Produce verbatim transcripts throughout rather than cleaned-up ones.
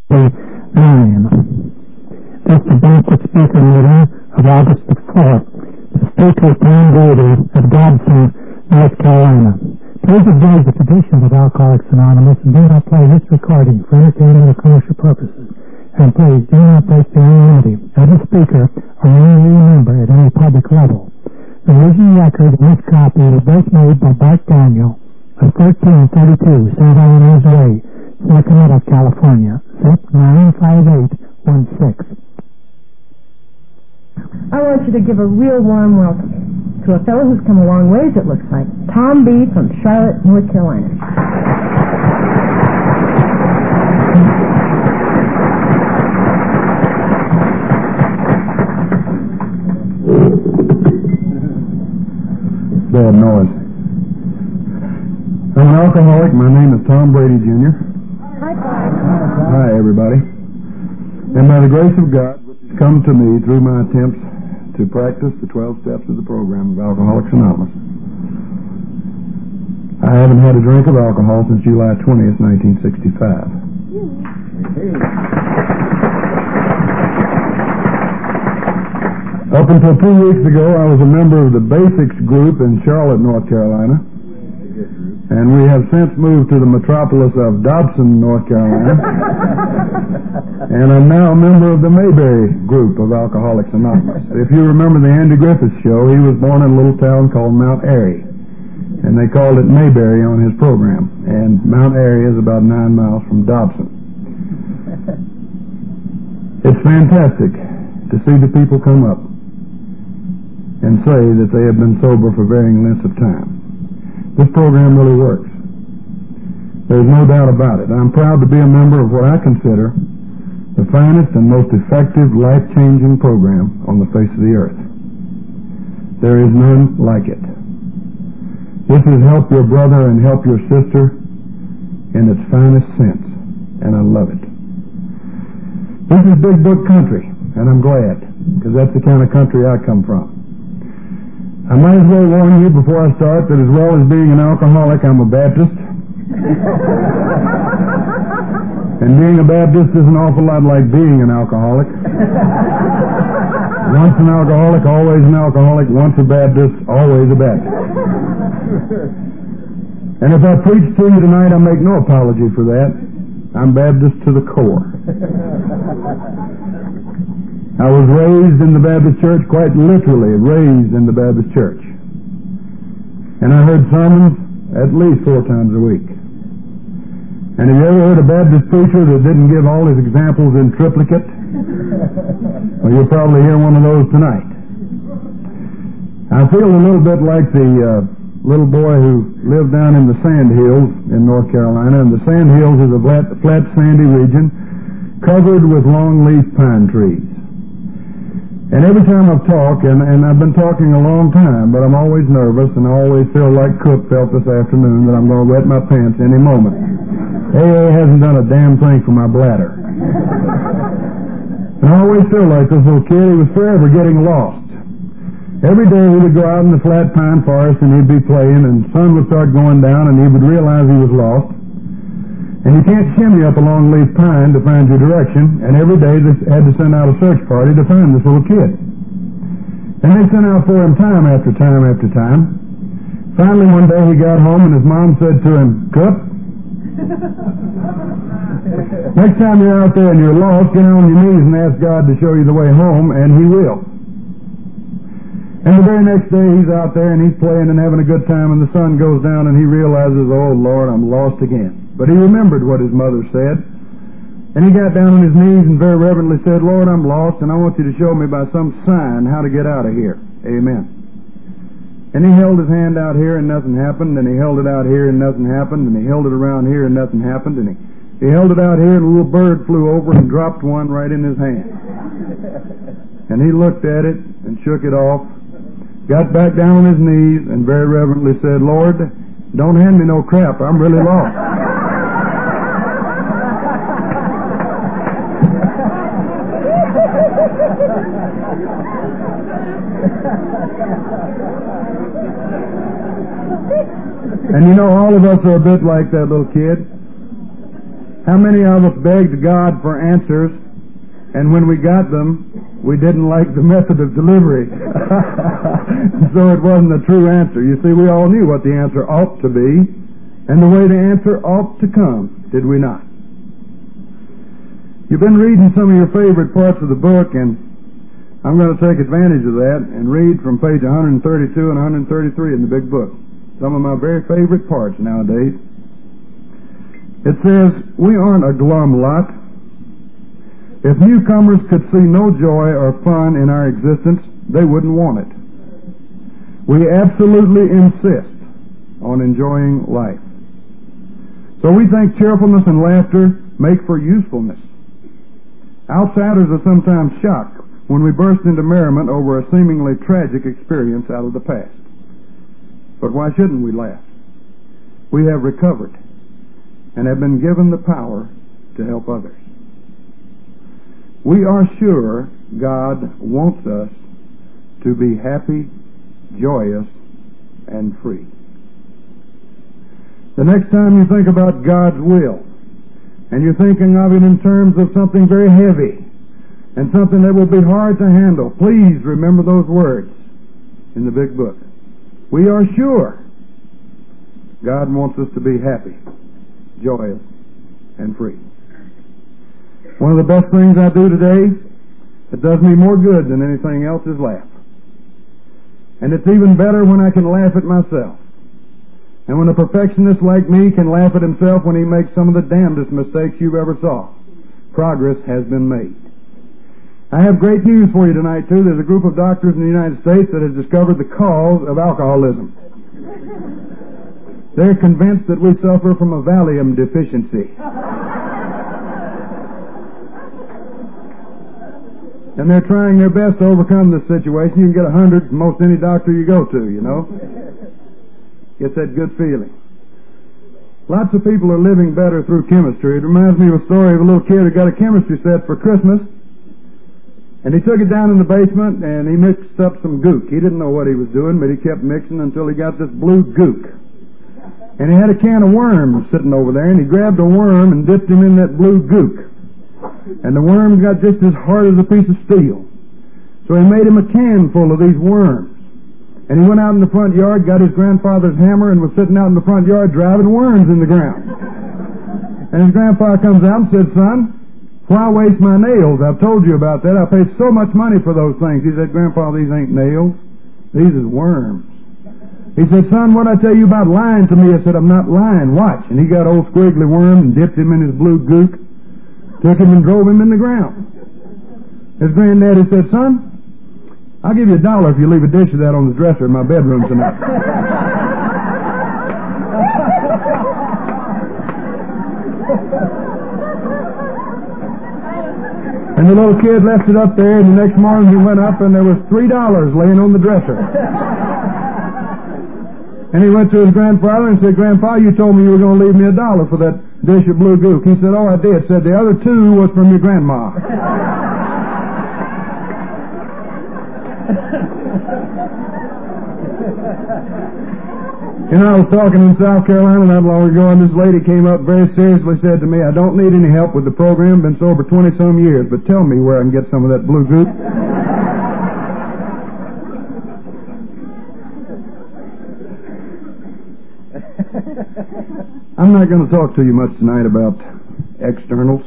nine. That's the banquet speaker meeting of August the fourth. The speaker is Tom Brady of Dobson, North Carolina. Please observe the traditions of Alcoholics Anonymous and do not play this recording for entertainment or commercial purposes. And please do not place the anonymity of the speaker or any member at any public level. The original record in this copy was both made by Bart Daniel of thirteen thirty-two Saint Helena's Way, Sacramento, California, zip nine five eight one six. I want you to give a real warm welcome to a fellow who's come a long ways, it looks like, Tom B. from Charlotte, North Carolina. Bad noise. I'm an alcoholic. My name is Tom Brady, Junior Hi, Tom. Hi, everybody. And by the grace of God, which has come to me through my attempts to practice the twelve steps of the program of Alcoholics Anonymous, I haven't had a drink of alcohol since July twentieth, nineteen sixty-five. Up until two weeks ago, I was a member of the Basics group in Charlotte, North Carolina, and we have since moved to the metropolis of Dobson, North Carolina, and I'm now a member of the Mayberry group of Alcoholics Anonymous. If you remember the Andy Griffith show, he was born in a little town called Mount Airy, and they called it Mayberry on his program, and Mount Airy is about nine miles from Dobson. It's fantastic to see the people come up and say that they have been sober for varying lengths of time. This program really works. There's no doubt about it. I'm proud to be a member of what I consider the finest and most effective, life-changing program on the face of the earth. There is none like it. This is help your brother and help your sister in its finest sense, and I love it. This is big book country, and I'm glad, because that's the kind of country I come from. I might as well warn you before I start that as well as being an alcoholic, I'm a Baptist. And being a Baptist is an awful lot like being an alcoholic. Once an alcoholic, always an alcoholic. Once a Baptist, always a Baptist. And if I preach to you tonight, I make no apology for that. I'm Baptist to the core. I was raised in the Baptist church, quite literally raised in the Baptist church. And I heard sermons at least four times a week. And have you ever heard a Baptist preacher that didn't give all his examples in triplicate? Well, you'll probably hear one of those tonight. I feel a little bit like the uh, little boy who lived down in the Sand Hills in North Carolina. And the Sand Hills is a flat, flat sandy region covered with long-leaf pine trees. And every time I've talked, and, and I've been talking a long time, but I'm always nervous, and I always feel like Cook felt this afternoon, that I'm going to wet my pants any moment. A A hasn't done a damn thing for my bladder. And I always feel like this little kid, he was forever getting lost. Every day he would go out in the flat pine forest, and he'd be playing, and the sun would start going down, and he would realize he was lost. And you can't shimmy up a long-leaf pine to find your direction, and every day they had to send out a search party to find this little kid. And they sent out for him time after time after time. Finally, one day he got home, and his mom said to him, "Cook, next time you're out there and you're lost, get on your knees and ask God to show you the way home, and He will." And the very next day he's out there and he's playing and having a good time, and the sun goes down and he realizes, "Oh, Lord, I'm lost again." But he remembered what his mother said, and he got down on his knees and very reverently said, "Lord, I'm lost, and I want you to show me by some sign how to get out of here. Amen." And he held his hand out here and nothing happened, and he held it out here and nothing happened, and he held it around here and nothing happened, and he, he held it out here and a little bird flew over and dropped one right in his hand. And he looked at it and shook it off, got back down on his knees, and very reverently said, "Lord, don't hand me no crap. I'm really lost." And you know, all of us are a bit like that little kid. How many of us begged God for answers, and when we got them, we didn't like the method of delivery? So it wasn't a true answer. You see, we all knew what the answer ought to be, and the way the answer ought to come, did we not? You've been reading some of your favorite parts of the book, and I'm going to take advantage of that and read from page one thirty-two and one thirty-three in the big book. Some of my very favorite parts nowadays. It says, we aren't a glum lot. If newcomers could see no joy or fun in our existence, they wouldn't want it. We absolutely insist on enjoying life. So we think cheerfulness and laughter make for usefulness. Outsiders are sometimes shocked when we burst into merriment over a seemingly tragic experience out of the past. But why shouldn't we laugh? We have recovered and have been given the power to help others. We are sure God wants us to be happy, joyous, and free. The next time you think about God's will, and you're thinking of it in terms of something very heavy and something that will be hard to handle, please remember those words in the big book. We are sure God wants us to be happy, joyous, and free. One of the best things I do today that does me more good than anything else is laugh. And it's even better when I can laugh at myself. And when a perfectionist like me can laugh at himself when he makes some of the damnedest mistakes you've ever saw. Progress has been made. I have great news for you tonight, too. There's a group of doctors in the United States that has discovered the cause of alcoholism. They're convinced that we suffer from a Valium deficiency. And they're trying their best to overcome this situation. You can get a hundred from most any doctor you go to, you know. Gets that good feeling. Lots of people are living better through chemistry. It reminds me of a story of a little kid who got a chemistry set for Christmas. And he took it down in the basement and he mixed up some gook. He didn't know what he was doing, but he kept mixing until he got this blue gook. And he had a can of worms sitting over there, and he grabbed a worm and dipped him in that blue gook. And the worms got just as hard as a piece of steel. So he made him a can full of these worms. And he went out in the front yard, got his grandfather's hammer, and was sitting out in the front yard driving worms in the ground. And his grandpa comes out and said, son, why waste my nails? I've told you about that. I paid so much money for those things. He said, Grandpa, these ain't nails. These is worms. He said, son, what'd I tell you about lying to me? I said, I'm not lying. Watch. And he got old squiggly worm and dipped him in his blue gook, took him and drove him in the ground. His granddaddy said, son, I'll give you a dollar if you leave a dish of that on the dresser in my bedroom tonight. And the little kid left it up there, and the next morning he went up, and there was three dollars laying on the dresser. And he went to his grandfather and said, Grandpa, you told me you were going to leave me a dollar for that dish of blue gook. He said, oh, I did. Said, the other two was from your grandma. You know, I was talking in South Carolina not long ago, and this lady came up very seriously, said to me, I don't need any help with the program, been sober twenty-some years, but tell me where I can get some of that blue gook. I'm not going to talk to you much tonight about externals.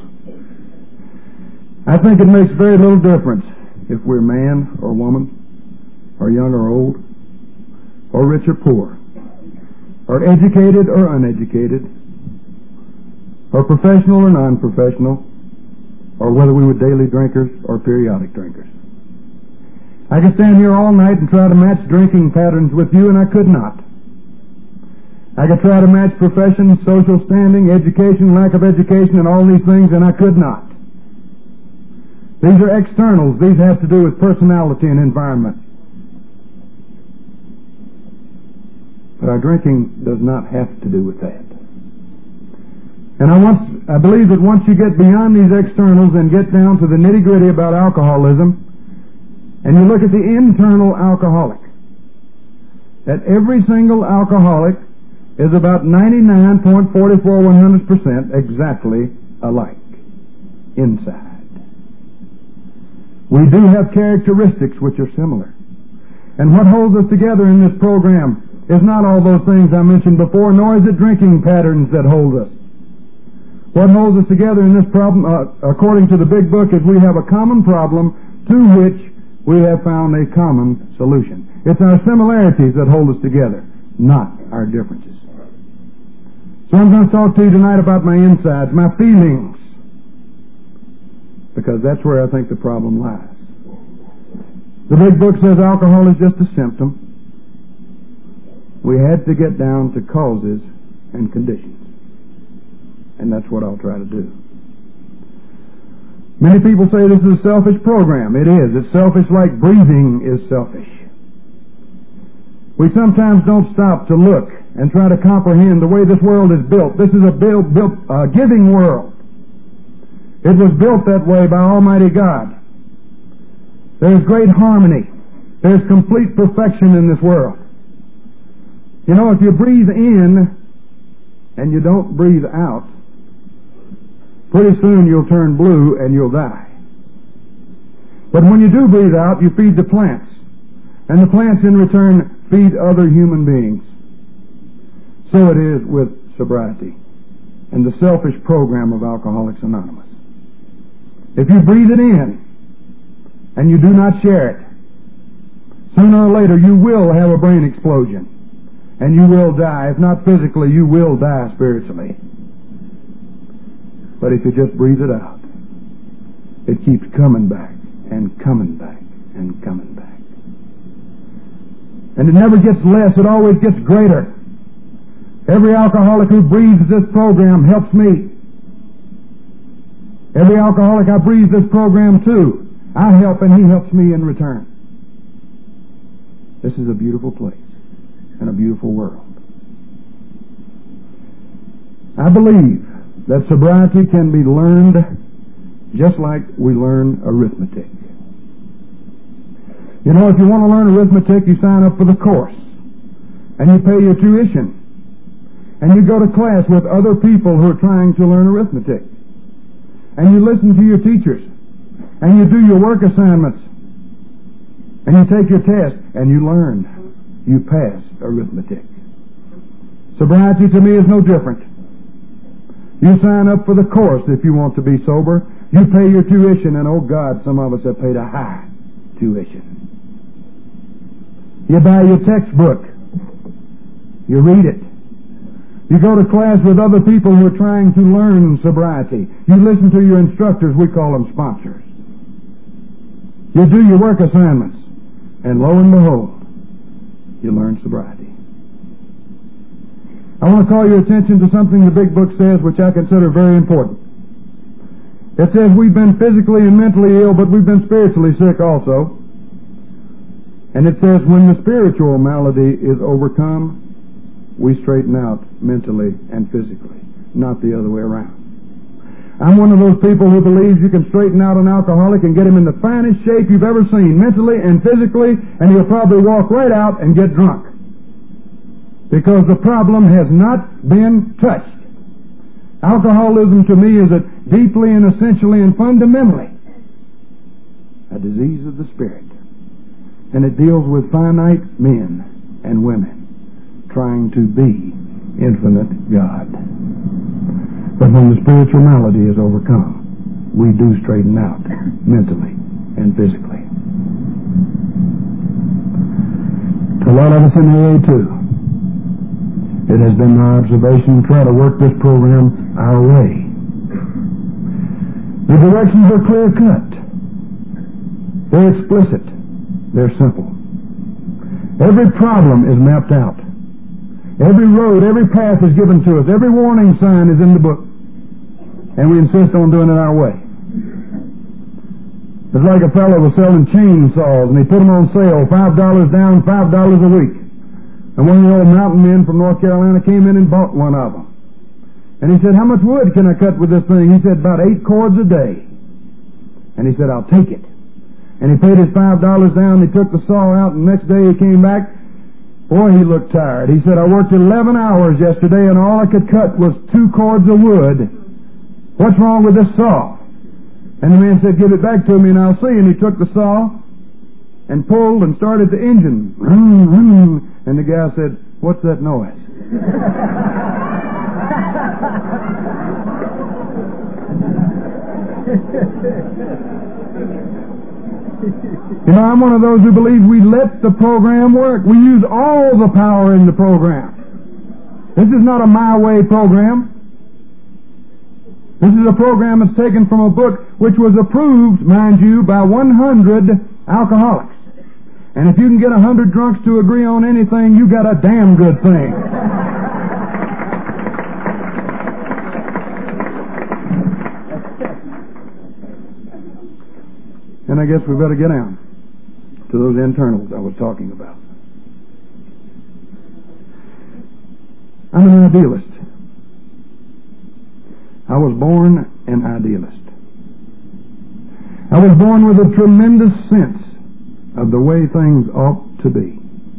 I think it makes very little difference if we're man or woman, or young or old, or rich or poor, or educated or uneducated, or professional or non-professional, or whether we were daily drinkers or periodic drinkers. I could stand here all night and try to match drinking patterns with you, and I could not. I could try to match profession, social standing, education, lack of education, and all these things, and I could not. These are externals. These have to do with personality and environment. But our drinking does not have to do with that. And I, once, I believe that once you get beyond these externals and get down to the nitty-gritty about alcoholism, and you look at the internal alcoholic, that every single alcoholic is about ninety-nine point four four one hundred percent exactly alike inside. We do have characteristics which are similar. And what holds us together in this program is not all those things I mentioned before, nor is it drinking patterns that hold us. What holds us together in this problem, uh, according to the Big Book, is we have a common problem to which we have found a common solution. It's our similarities that hold us together, not our differences. So I'm going to talk to you tonight about my insides, my feelings, because that's where I think the problem lies. The Big Book says alcohol is just a symptom. We had to get down to causes and conditions. And that's what I'll try to do. Many people say this is a selfish program. It is. It's selfish like breathing is selfish. We sometimes don't stop to look and try to comprehend the way this world is built. This is a built, built, uh, giving world. It was built that way by Almighty God. There's great harmony. There's complete perfection in this world. You know, if you breathe in and you don't breathe out, pretty soon you'll turn blue and you'll die. But when you do breathe out, you feed the plants. And the plants in return feed other human beings. So it is with sobriety and the selfish program of Alcoholics Anonymous. If you breathe it in and you do not share it, sooner or later you will have a brain explosion and you will die. If not physically, you will die spiritually. But if you just breathe it out, it keeps coming back and coming back and coming back. And it never gets less, it always gets greater. Every alcoholic who breathes this program helps me. Every alcoholic I breathe this program to, I help and he helps me in return. This is a beautiful place and a beautiful world. I believe that sobriety can be learned just like we learn arithmetic. You know, if you want to learn arithmetic, you sign up for the course and you pay your tuition and you go to class with other people who are trying to learn arithmetic and you listen to your teachers and you do your work assignments and you take your test and you learn. You pass arithmetic. Sobriety to me is no different. You sign up for the course if you want to be sober. You pay your tuition, and oh God, some of us have paid a high tuition. You buy your textbook. You read it. You go to class with other people who are trying to learn sobriety. You listen to your instructors. We call them sponsors. You do your work assignments. And lo and behold, you learn sobriety. I want to call your attention to something the Big Book says which I consider very important. It says we've been physically and mentally ill, but we've been spiritually sick also. And it says when the spiritual malady is overcome, we straighten out mentally and physically, not the other way around. I'm one of those people who believes you can straighten out an alcoholic and get him in the finest shape you've ever seen, mentally and physically, and he'll probably walk right out and get drunk. Because the problem has not been touched. Alcoholism to me is a deeply and essentially and fundamentally a disease of the spirit. And it deals with finite men and women trying to be infinite God. But when the spiritual malady is overcome, we do straighten out mentally and physically. To a lot of us in the A A too, it has been my observation to try to work this program our way. The directions are clear-cut. They're explicit. They're simple. Every problem is mapped out. Every road, every path is given to us. Every warning sign is in the book. And we insist on doing it our way. It's like a fellow was selling chainsaws and he put them on sale, five dollars down, five dollars a week. And one of the old mountain men from North Carolina came in and bought one of them. And he said, how much wood can I cut with this thing? He said, about eight cords a day. And he said, I'll take it. And he paid his five dollars down, he took the saw out, and the next day he came back. Boy, he looked tired. He said, I worked eleven hours yesterday, and all I could cut was two cords of wood. What's wrong with this saw? And the man said, give it back to me and I'll see. And he took the saw and pulled and started the engine. Vroom, vroom. And the guy said, what's that noise? You know, I'm one of those who believe we let the program work. We use all the power in the program. This is not a my way program. This is a program that's taken from a book which was approved, mind you, by one hundred alcoholics. And if you can get one hundred drunks to agree on anything, you got a damn good thing. And I guess we better get down to those internals I was talking about. I'm an idealist. I was born an idealist. I was born with a tremendous sense of the way things ought to be.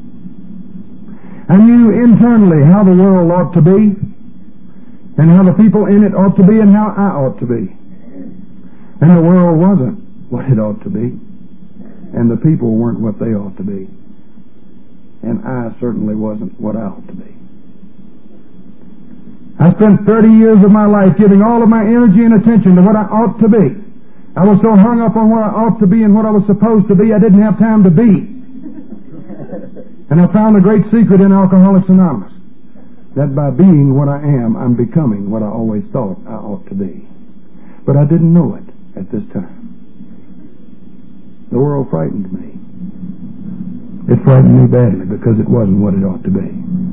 I knew internally how the world ought to be, and how the people in it ought to be, and how I ought to be. And the world wasn't what it ought to be, and the people weren't what they ought to be, and I certainly wasn't what I ought to be. I spent thirty years of my life giving all of my energy and attention to what I ought to be. I was so hung up on what I ought to be and what I was supposed to be, I didn't have time to be. And I found a great secret in Alcoholics Anonymous, that by being what I am, I'm becoming what I always thought I ought to be. But I didn't know it at this time. The world frightened me. It frightened me badly because it wasn't what it ought to be.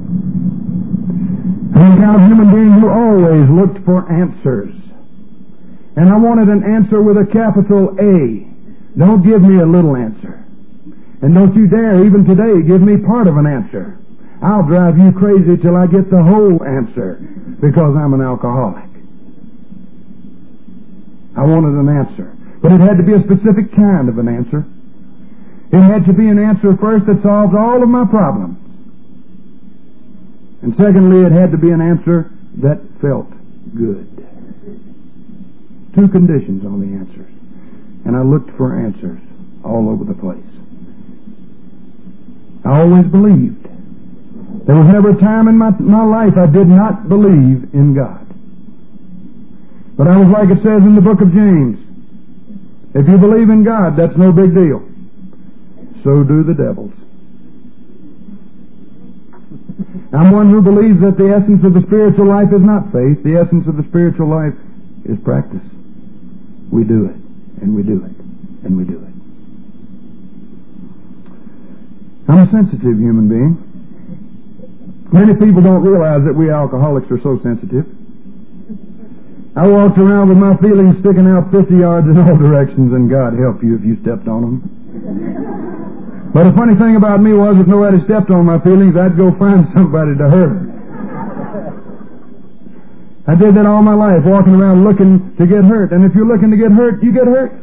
I'm the kind of human being who always looked for answers. And I wanted an answer with a capital A. Don't give me a little answer. And don't you dare, even today, give me part of an answer. I'll drive you crazy till I get the whole answer, because I'm an alcoholic. I wanted an answer. But it had to be a specific kind of an answer. It had to be an answer first that solved all of my problems. And secondly, it had to be an answer that felt good. Two conditions on the answers. And I looked for answers all over the place. I always believed. There was never a time in my, my life I did not believe in God. But I was like it says in the book of James. If you believe in God, that's no big deal. So do the devils. I'm one who believes that the essence of the spiritual life is not faith. The essence of the spiritual life is practice. We do it, and we do it, and we do it. I'm a sensitive human being. Many people don't realize that we alcoholics are so sensitive. I walked around with my feelings sticking out fifty yards in all directions, and God help you if you stepped on them. But the funny thing about me was, if nobody stepped on my feelings, I'd go find somebody to hurt. I did that all my life, walking around looking to get hurt. And if you're looking to get hurt, you get hurt.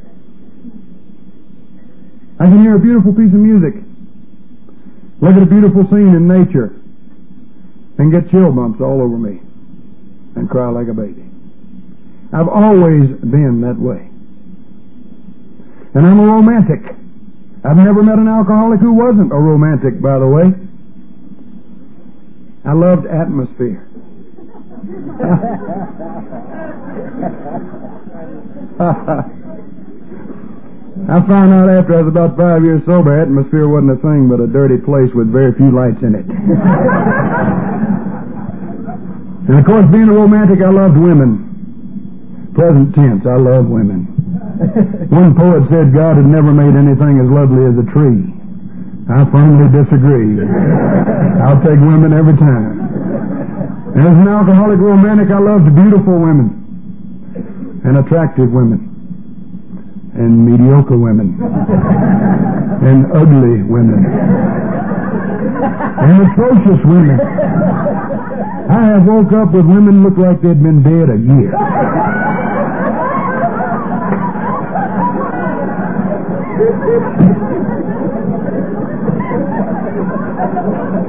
I can hear a beautiful piece of music, look at a beautiful scene in nature, and get chill bumps all over me, and cry like a baby. I've always been that way. And I'm a romantic. I've never met an alcoholic who wasn't a romantic, by the way. I loved atmosphere. I found out after I was about five years sober, atmosphere wasn't a thing but a dirty place with very few lights in it. And of course, being a romantic, I loved women. Present tense, I love women. One poet said God had never made anything as lovely as a tree. I firmly disagree. I'll take women every time. And as an alcoholic romantic, I loved beautiful women, and attractive women, and mediocre women, and ugly women, and atrocious women. I have woke up with women look like they'd been dead a year.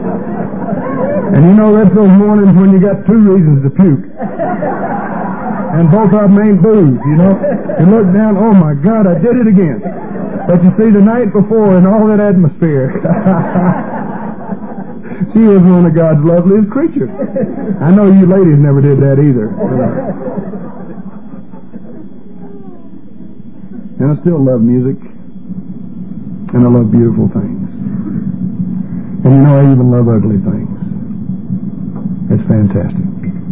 And you know, that's those mornings when you got two reasons to puke. and both of them ain't booze, you know. You look down, oh my God, I did it again. But you see, the night before in all that atmosphere, she was one of God's loveliest creatures. I know you ladies never did that either. And I still love music, and I love beautiful things. And you know, I even love ugly things. It's fantastic.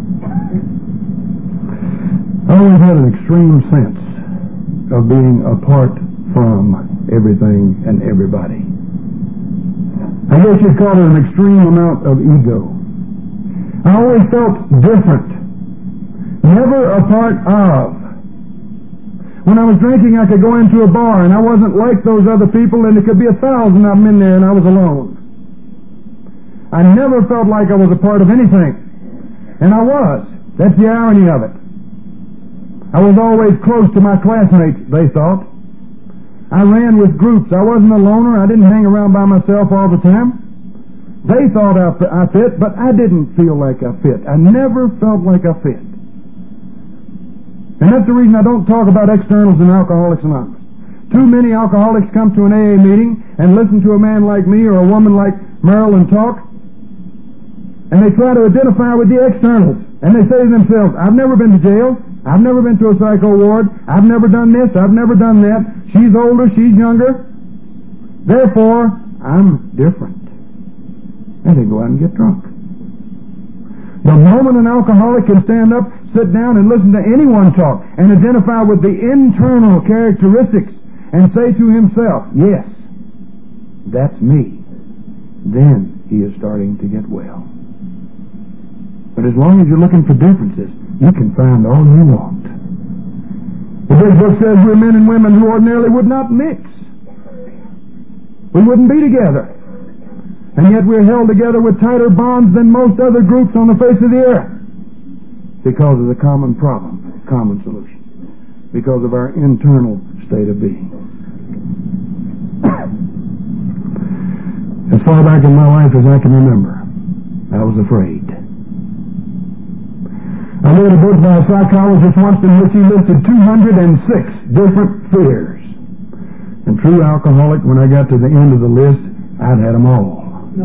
I always had an extreme sense of being apart from everything and everybody. I guess you'd call it an extreme amount of ego. I always felt different, never a part of. When I was drinking, I could go into a bar, and I wasn't like those other people, and there could be a thousand of them in there, and I was alone. I never felt like I was a part of anything, and I was. That's the irony of it. I was always close to my classmates, they thought. I ran with groups. I wasn't a loner. I didn't hang around by myself all the time. They thought I, I fit, but I didn't feel like I fit. I never felt like I fit. And that's the reason I don't talk about externals in Alcoholics Anonymous. Too many alcoholics come to an A A meeting and listen to a man like me or a woman like Marilyn talk, and they try to identify with the externals. And they say to themselves, I've never been to jail. I've never been to a psycho ward. I've never done this. I've never done that. She's older. She's younger. Therefore, I'm different. And they go out and get drunk. The moment an alcoholic can stand up, sit down, and listen to anyone talk and identify with the internal characteristics and say to himself, yes, that's me, then he is starting to get well. But as long as you're looking for differences, you can find all you want. The big book says we're men and women who ordinarily would not mix. We wouldn't be together. And yet we're held together with tighter bonds than most other groups on the face of the earth because of the common problem, common solution, because of our internal state of being. As far back in my life as I can remember, I was afraid. I read a book by a psychologist once in which he listed two hundred six different fears. And true alcoholic, when I got to the end of the list, I'd had them all.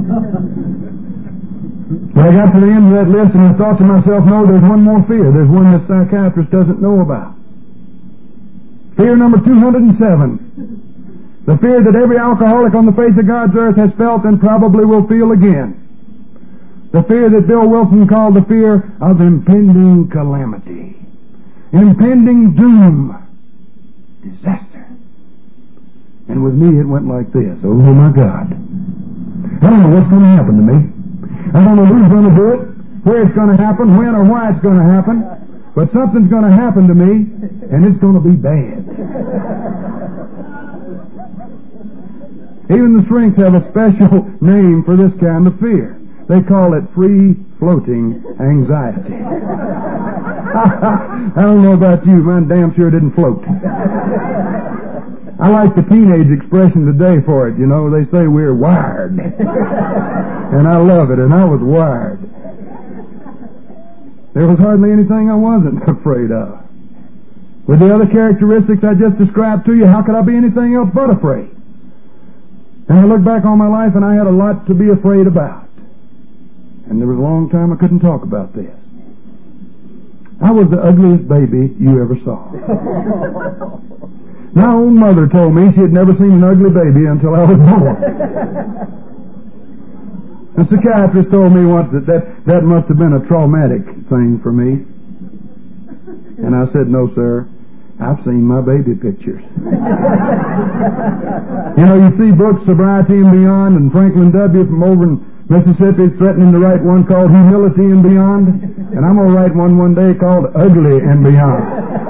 But I got to the end of that list and I thought to myself, no, there's one more fear. There's one that psychiatrist doesn't know about. Fear number two hundred seven. The fear that every alcoholic on the face of God's earth has felt and probably will feel again. The fear that Bill Wilson called the fear of impending calamity. Impending doom. Disaster. And with me it went like this. Oh my God. I don't know what's going to happen to me. I don't know who's going to do it, where it's going to happen, when or why it's going to happen. But something's going to happen to me, and it's going to be bad. Even the shrinks have a special name for this kind of fear. They call it free-floating anxiety. I don't know about you, mine damn sure didn't float. I like the teenage expression today for it, you know. They say we're wired. And I love it, and I was wired. There was hardly anything I wasn't afraid of. With the other characteristics I just described to you, how could I be anything else but afraid? And I look back on my life, and I had a lot to be afraid about. And there was a long time I couldn't talk about this. I was the ugliest baby you ever saw. My own mother told me she had never seen an ugly baby until I was born. A psychiatrist told me once that, that that must have been a traumatic thing for me. And I said, no, sir. I've seen my baby pictures. You know, you see books, Sobriety and Beyond, and Franklin W. from over in Mississippi is threatening to write one called Humility and Beyond, and I'm going to write one one day called Ugly and Beyond.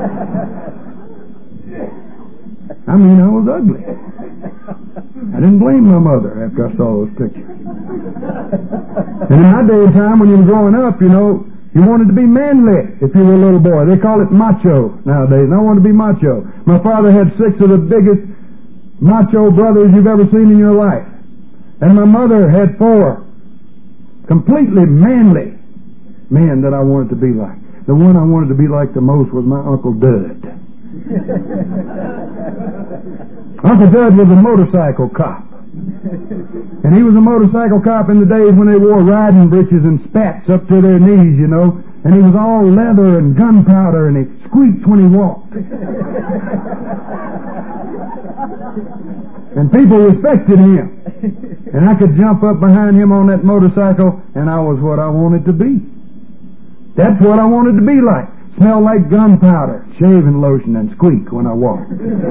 I mean, I was ugly. I didn't blame my mother after I saw those pictures. And in my day and time, when you were growing up, you know, you wanted to be manly if you were a little boy. They call it macho nowadays, and I wanted to be macho. My father had six of the biggest macho brothers you've ever seen in your life. And my mother had four completely manly men that I wanted to be like. the one I wanted to be like the most was my Uncle Dud. Uncle Dud was a motorcycle cop. And he was a motorcycle cop in the days when they wore riding breeches and spats up to their knees, you know. And he was all leather and gunpowder, and he squeaked when he walked. And people respected him. And I could jump up behind him on that motorcycle, and I was what I wanted to be. That's what I wanted to be like. Smell like gunpowder, shaving lotion, and squeak when I walked.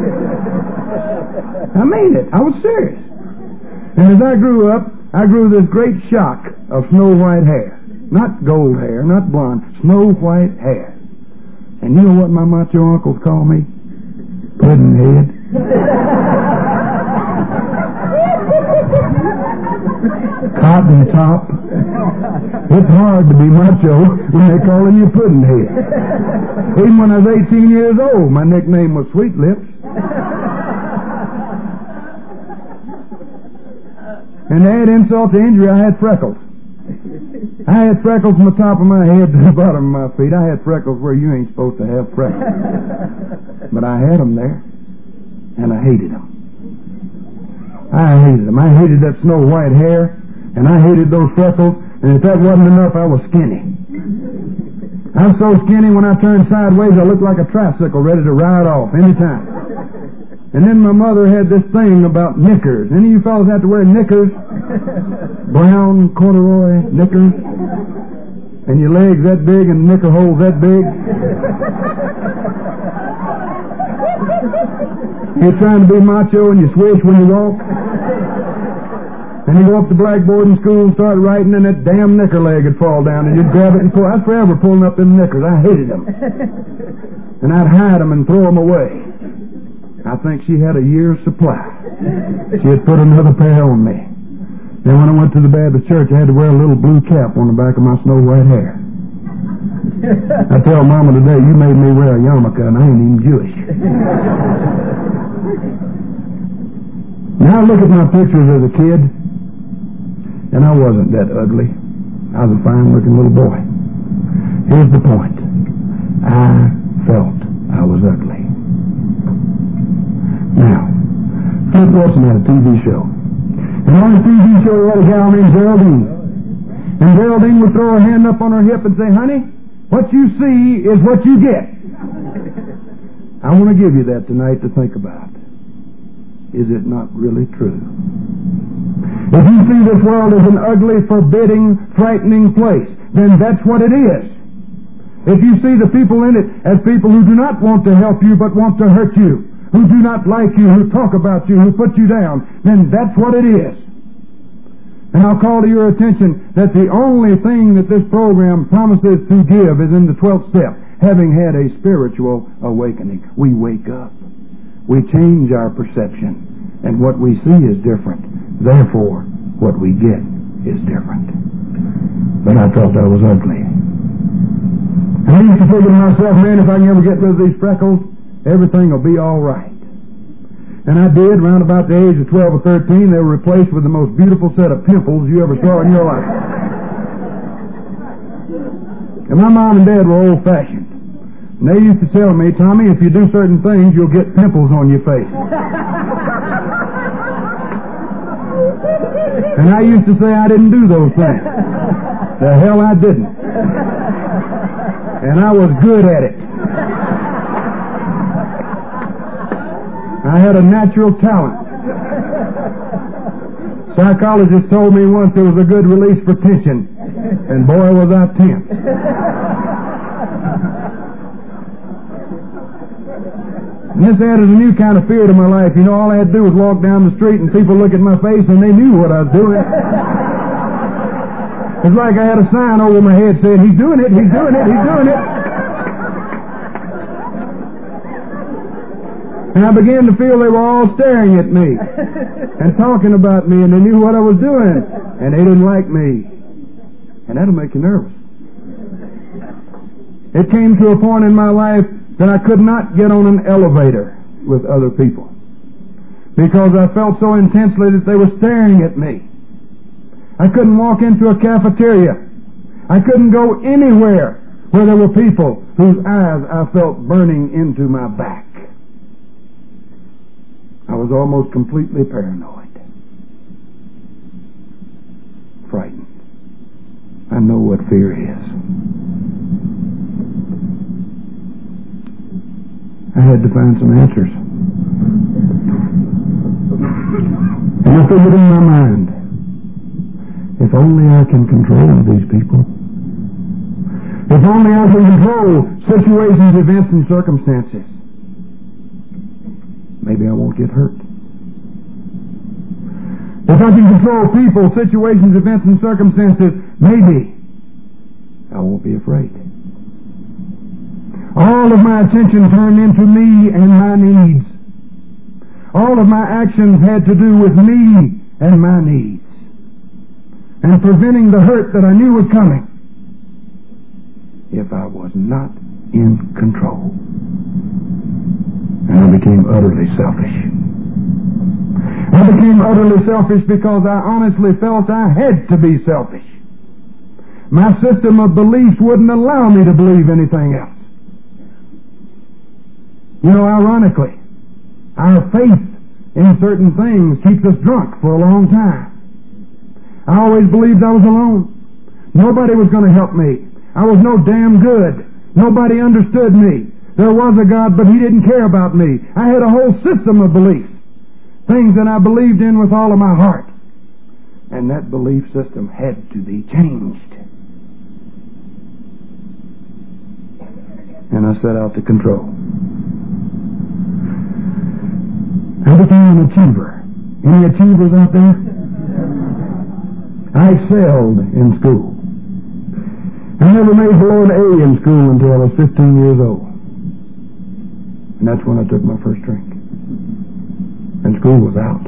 I mean it. I was serious. And as I grew up, I grew this great shock of snow white hair. Not gold hair, not blonde, snow white hair. And you know what my macho uncles call me? Puddinhead. Cotton top. It's hard to be macho when they're calling you Puddinhead. Even when I was eighteen years old, my nickname was Sweet Lips. And to add insult to injury, I had freckles. I had freckles from the top of my head to the bottom of my feet. I had freckles where you ain't supposed to have freckles. But I had them there, and I hated them. I hated them. I hated that snow white hair, and I hated those freckles, and if that wasn't enough, I was skinny. I was so skinny when I turned sideways, I looked like a tricycle ready to ride off any time. And then my mother had this thing about knickers. Any of you fellas have to wear knickers? Brown corduroy knickers? And your legs that big and knicker holes that big? You're trying to be macho and you swish when you walk? And you go up the blackboard in school and start writing, and that damn knicker leg would fall down, and you'd grab it and pull. I was forever pulling up them knickers. I hated them. And I'd hide them and throw them away. I think she had a year's supply. She had put another pair on me. Then when I went to the Baptist church, I had to wear a little blue cap on the back of my snow white hair. I tell Mama today, you made me wear a yarmulke, and I ain't even Jewish. Now I look at my pictures as a kid, and I wasn't that ugly. I was a fine-looking little boy. Here's the point. I felt I was ugly. Now, Flip Wilson had a T V show. And on the T V show, he had a gal named Geraldine. And Geraldine would throw her hand up on her hip and say, honey, what you see is what you get. I want to give you that tonight to think about. Is it not really true? If you see this world as an ugly, forbidding, frightening place, then that's what it is. If you see the people in it as people who do not want to help you but want to hurt you, who do not like you, who talk about you, who put you down, then that's what it is. And I'll call to your attention that the only thing that this program promises to give is in the twelfth step, having had a spiritual awakening. We wake up. We change our perception, and what we see is different. Therefore, what we get is different. But I thought I was ugly. And I used to figure to myself, man, if I can ever get rid of these freckles, everything will be all right. And I did. Around about the age of twelve or thirteen, they were replaced with the most beautiful set of pimples you ever saw in your life. And my mom and dad were old-fashioned. And they used to tell me, Tommy, if you do certain things, you'll get pimples on your face. And I used to say I didn't do those things. The hell I didn't. And I was good at it. I had a natural talent. Psychologists told me once there was a good release for tension, and boy was I tense. And this added a new kind of fear to my life. You know, all I had to do was walk down the street and people look at my face and they knew what I was doing. It's like I had a sign over my head saying, he's doing it, he's doing it, he's doing it. And I began to feel they were all staring at me and talking about me, and they knew what I was doing, and they didn't like me. And that'll make you nervous. It came to a point in my life that I could not get on an elevator with other people because I felt so intensely that they were staring at me. I couldn't walk into a cafeteria. I couldn't go anywhere where there were people whose eyes I felt burning into my back. I was almost completely paranoid. Frightened. I know what fear is. I had to find some answers. And I figured in my mind, if only I can control these people. If only I can control situations, events, and circumstances. Maybe I won't get hurt. If I can control people, situations, events, and circumstances, maybe I won't be afraid. All of my attention turned into me and my needs. All of my actions had to do with me and my needs, and preventing the hurt that I knew was coming if I was not in control. And I became utterly selfish. I became utterly selfish because I honestly felt I had to be selfish. My system of beliefs wouldn't allow me to believe anything else. You know, ironically, our faith in certain things keeps us drunk for a long time. I always believed I was alone. Nobody was going to help me. I was no damn good. Nobody understood me. There was a God, but He didn't care about me. I had a whole system of beliefs, things that I believed in with all of my heart. And that belief system had to be changed. And I set out to control. I became an achiever. Any achievers out there? I excelled in school. I never made below an A in school until I was fifteen years old. And that's when I took my first drink. And school was out.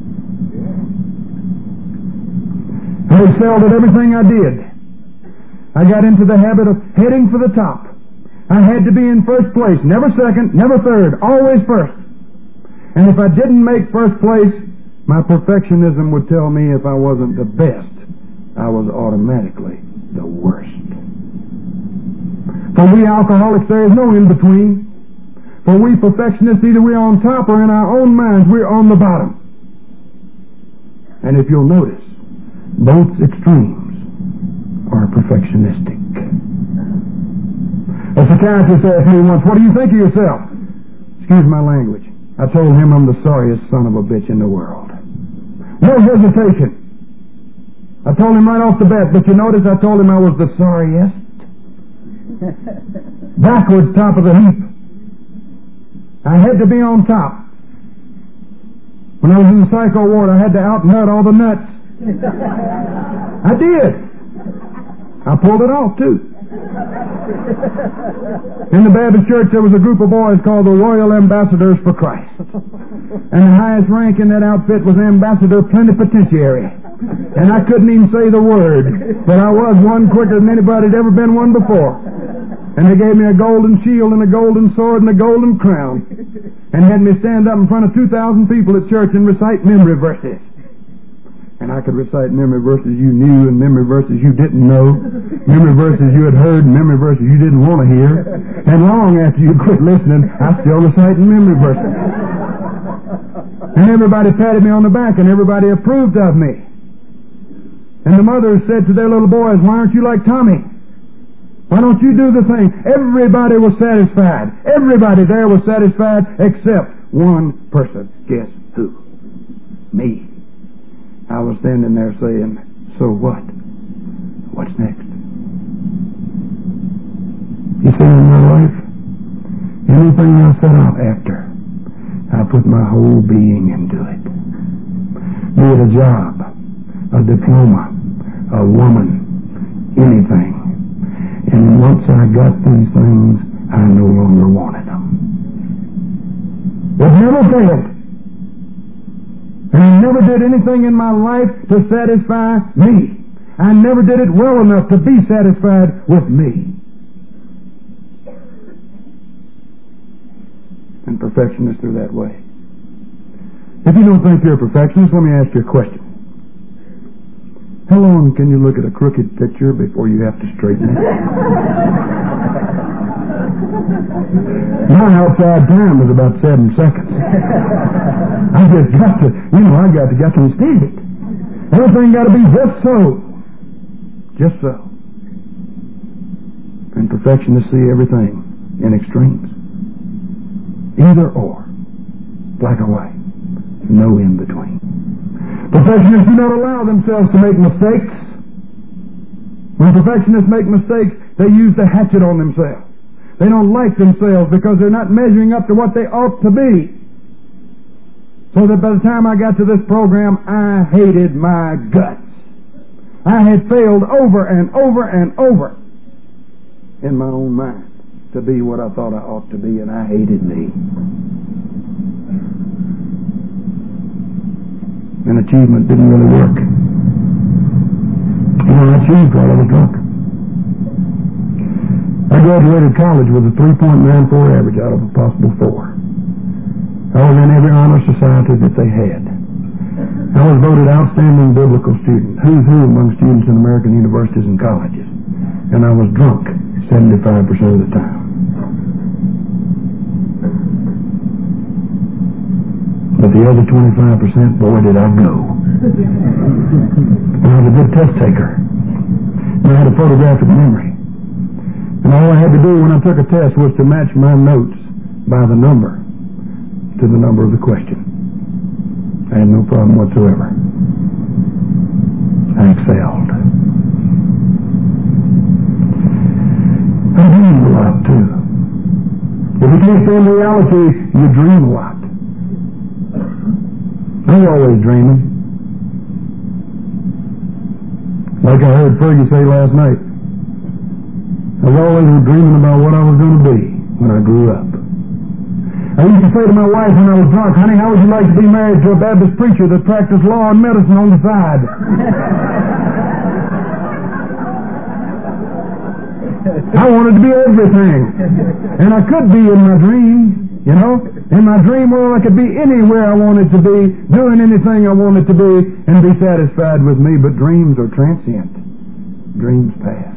I excelled at everything I did. I got into the habit of heading for the top. I had to be in first place, never second, never third, always first. And if I didn't make first place, my perfectionism would tell me if I wasn't the best, I was automatically the worst. For we alcoholics, there is no in-between. For we perfectionists, either we're on top or in our own minds, we're on the bottom. And if you'll notice, both extremes are perfectionistic. A psychiatrist asked me once, what do you think of yourself? Excuse my language. I told him I'm the sorriest son of a bitch in the world. No hesitation. I told him right off the bat, but you notice I told him I was the sorriest. Backwards, top of the heap. I had to be on top. When I was in the psycho ward, I had to out-nut all the nuts. I did. I pulled it off, too. In the Baptist church, there was a group of boys called the Royal Ambassadors for Christ. And the highest rank in that outfit was Ambassador Plenipotentiary. And I couldn't even say the word, but I was one quicker than anybody had ever been one before. And they gave me a golden shield and a golden sword and a golden crown, and had me stand up in front of two thousand people at church and recite memory verses. And I could recite memory verses you knew and memory verses you didn't know, memory verses you had heard and memory verses you didn't want to hear. And long after you quit listening, I still reciting memory verses. And everybody patted me on the back and everybody approved of me. And the mothers said to their little boys, why aren't you like Tommy? Why don't you do the thing? Everybody was satisfied. Everybody there was satisfied except one person. Guess who? Me. I was standing there saying, so what? What's next? You see, in my life, anything I set out after, I put my whole being into it. Be it a job, a diploma, a woman, anything. And once I got these things, I no longer wanted them. It never failed. And I never did anything in my life to satisfy me. I never did it well enough to be satisfied with me. And perfectionists are that way. If you don't think you're a perfectionist, let me ask you a question. How long can you look at a crooked picture before you have to straighten it? My outside time was about seven seconds. I just got to, you know, I got to, got to understand it. Everything got to be just so. Just so. And perfectionists see everything in extremes. Either or. Black or white. No in between. Perfectionists do not allow themselves to make mistakes. When perfectionists make mistakes, they use the hatchet on themselves. They don't like themselves because they're not measuring up to what they ought to be. So that by the time I got to this program, I hated my guts. I had failed over and over and over in my own mind to be what I thought I ought to be, and I hated me. And achievement didn't really work. You know, I achieved while I was drunk. I graduated college with a three point nine four average out of a possible four. I was in every honor society that they had. I was voted outstanding biblical student, who's who among students in American universities and colleges. And I was drunk seventy-five percent of the time. But the other twenty-five percent, boy, did I go. I was a good test taker. And I had a photographic memory. And all I had to do when I took a test was to match my notes by the number to the number of the question. I had no problem whatsoever. I excelled. I dreamed a lot, too. If you can't stand reality, you dream a lot. I'm always dreaming. Like I heard Fergie say last night, I was always dreaming about what I was going to be when I grew up. I used to say to my wife when I was drunk, honey, how would you like to be married to a Baptist preacher that practiced law and medicine on the side? I wanted to be everything. And I could be in my dreams, you know. In my dream world, I could be anywhere I wanted to be, doing anything I wanted to be, and be satisfied with me. But dreams are transient. Dreams pass.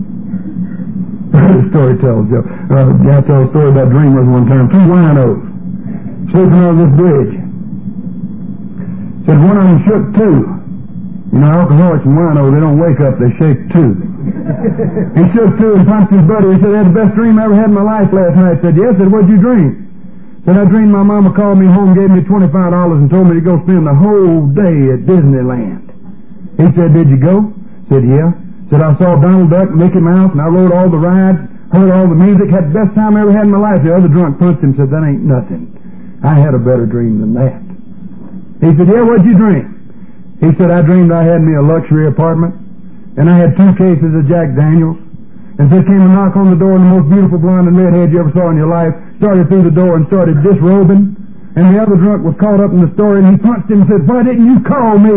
The story tells you. Uh, I tell a story about dreamers one time. Two winos sleeping on this bridge. Said one of them shook too. You know, alcoholics and winos, they don't wake up, they shake too. He shook too and punched his buddy. He said, I had the best dream I ever had in my life last night. Said, yes. Said, what'd you dream? Said, I dreamed my mama called me home, gave me twenty-five dollars and told me to go spend the whole day at Disneyland. He said, did you go? Said, yeah. Said, I saw Donald Duck, Mickey Mouse, and I rode all the rides, heard all the music, had the best time I ever had in my life. The other drunk punched him and said, that ain't nothing. I had a better dream than that. He said, yeah, what'd you dream? He said, I dreamed I had me a luxury apartment, and I had two cases of Jack Daniels, and there came a knock on the door, and the most beautiful blonde and redhead you ever saw in your life started through the door and started disrobing, and the other drunk was caught up in the story, and he punched him and said, why didn't you call me?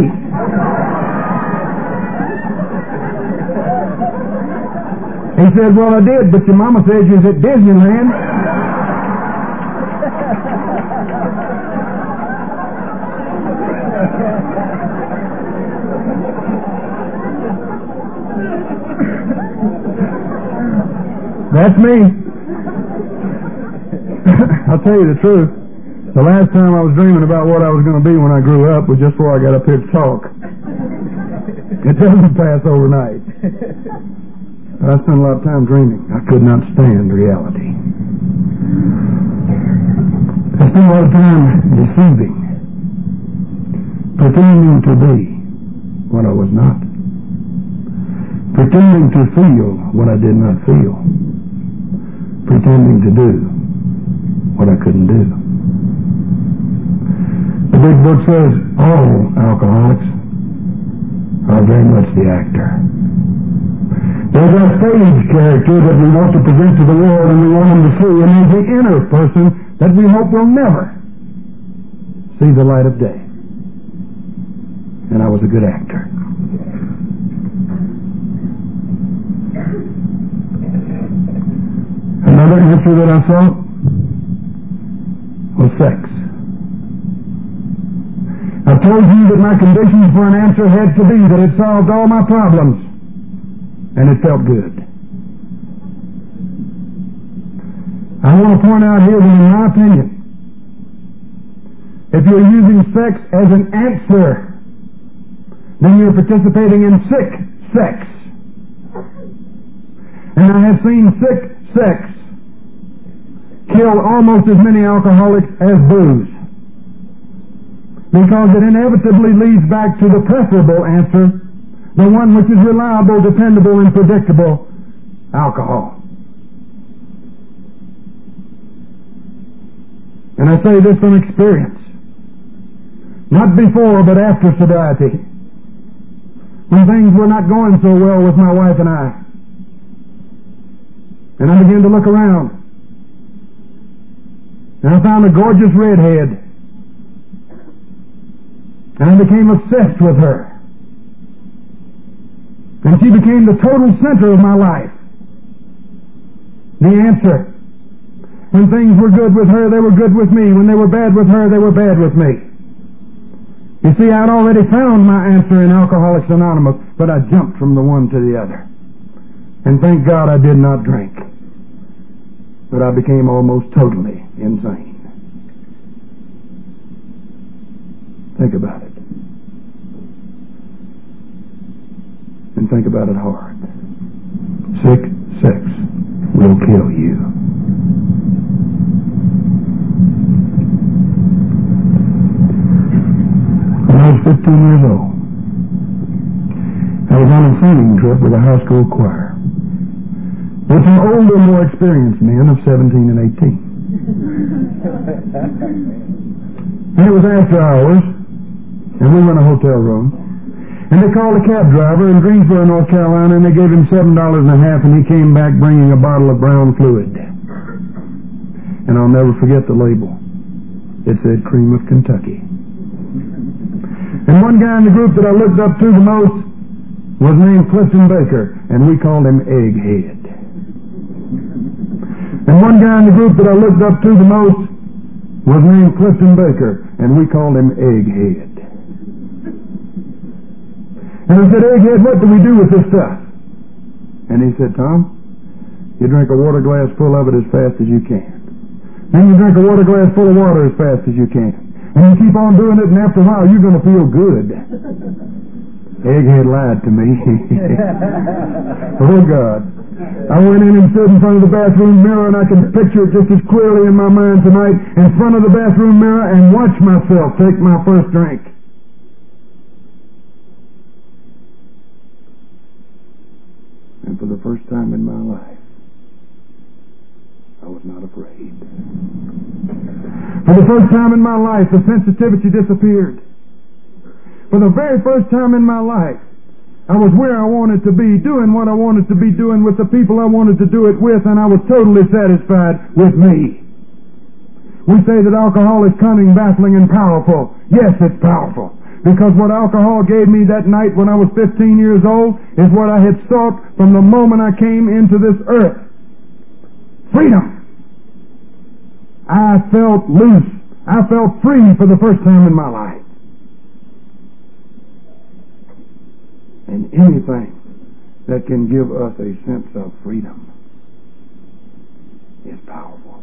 He said, well, I did, but your mama said you was at Disneyland. That's me. I'll tell you the truth. The last time I was dreaming about what I was going to be when I grew up was just before I got up here to talk. It doesn't pass overnight. I spent a lot of time dreaming. I could not stand reality. I spent a lot of time deceiving, pretending to be what I was not, pretending to feel what I did not feel, pretending to do what I couldn't do. The big book says all alcoholics are very much the actor. There's a stage character that we want to present to the world and we want them to see, and there's the inner person that we hope will never see the light of day. And I was a good actor. Another answer that I saw was sex. I told you that my conditions for an answer had to be that it solved all my problems. And it felt good. I want to point out here that in my opinion, if you're using sex as an answer, then you're participating in sick sex. And I have seen sick sex kill almost as many alcoholics as booze, because it inevitably leads back to the preferable answer, the one which is reliable, dependable, and predictable: alcohol. And I say this from experience, not before but after sobriety, when things were not going so well with my wife and I. And I began to look around, and I found a gorgeous redhead, and I became obsessed with her. And she became the total center of my life. The answer. When things were good with her, they were good with me. When they were bad with her, they were bad with me. You see, I'd already found my answer in Alcoholics Anonymous, but I jumped from the one to the other. And thank God I did not drink. But I became almost totally insane. Think about it. And think about it hard. Sick sex will kill you. When I was fifteen years old, I was on a singing trip with a high school choir with some older, more experienced men of seventeen and eighteen. And it was after hours, and we were in a hotel room. And they called a cab driver in Greensboro, North Carolina, and they gave him seven dollars and a half, and he came back bringing a bottle of brown fluid. And I'll never forget the label. It said Cream of Kentucky. And one guy in the group that I looked up to the most was named Clifton Baker, and we called him Egghead. And one guy in the group that I looked up to the most was named Clifton Baker, and we called him Egghead. And I said, Egghead, what do we do with this stuff? And he said, Tom, you drink a water glass full of it as fast as you can. Then you drink a water glass full of water as fast as you can. And you keep on doing it, and after a while, you're going to feel good. Egghead lied to me. Oh, God. I went in and stood in front of the bathroom mirror, and I can picture it just as clearly in my mind tonight, in front of the bathroom mirror, and watch myself take my first drink. And for the first time in my life, I was not afraid. For the first time in my life, the sensitivity disappeared. For the very first time in my life, I was where I wanted to be, doing what I wanted to be doing with the people I wanted to do it with, and I was totally satisfied with me. We say that alcohol is cunning, baffling, and powerful. Yes, it's powerful. Because what alcohol gave me that night when I was fifteen years old is what I had sought from the moment I came into this earth. Freedom. I felt loose. I felt free for the first time in my life. And anything that can give us a sense of freedom is powerful.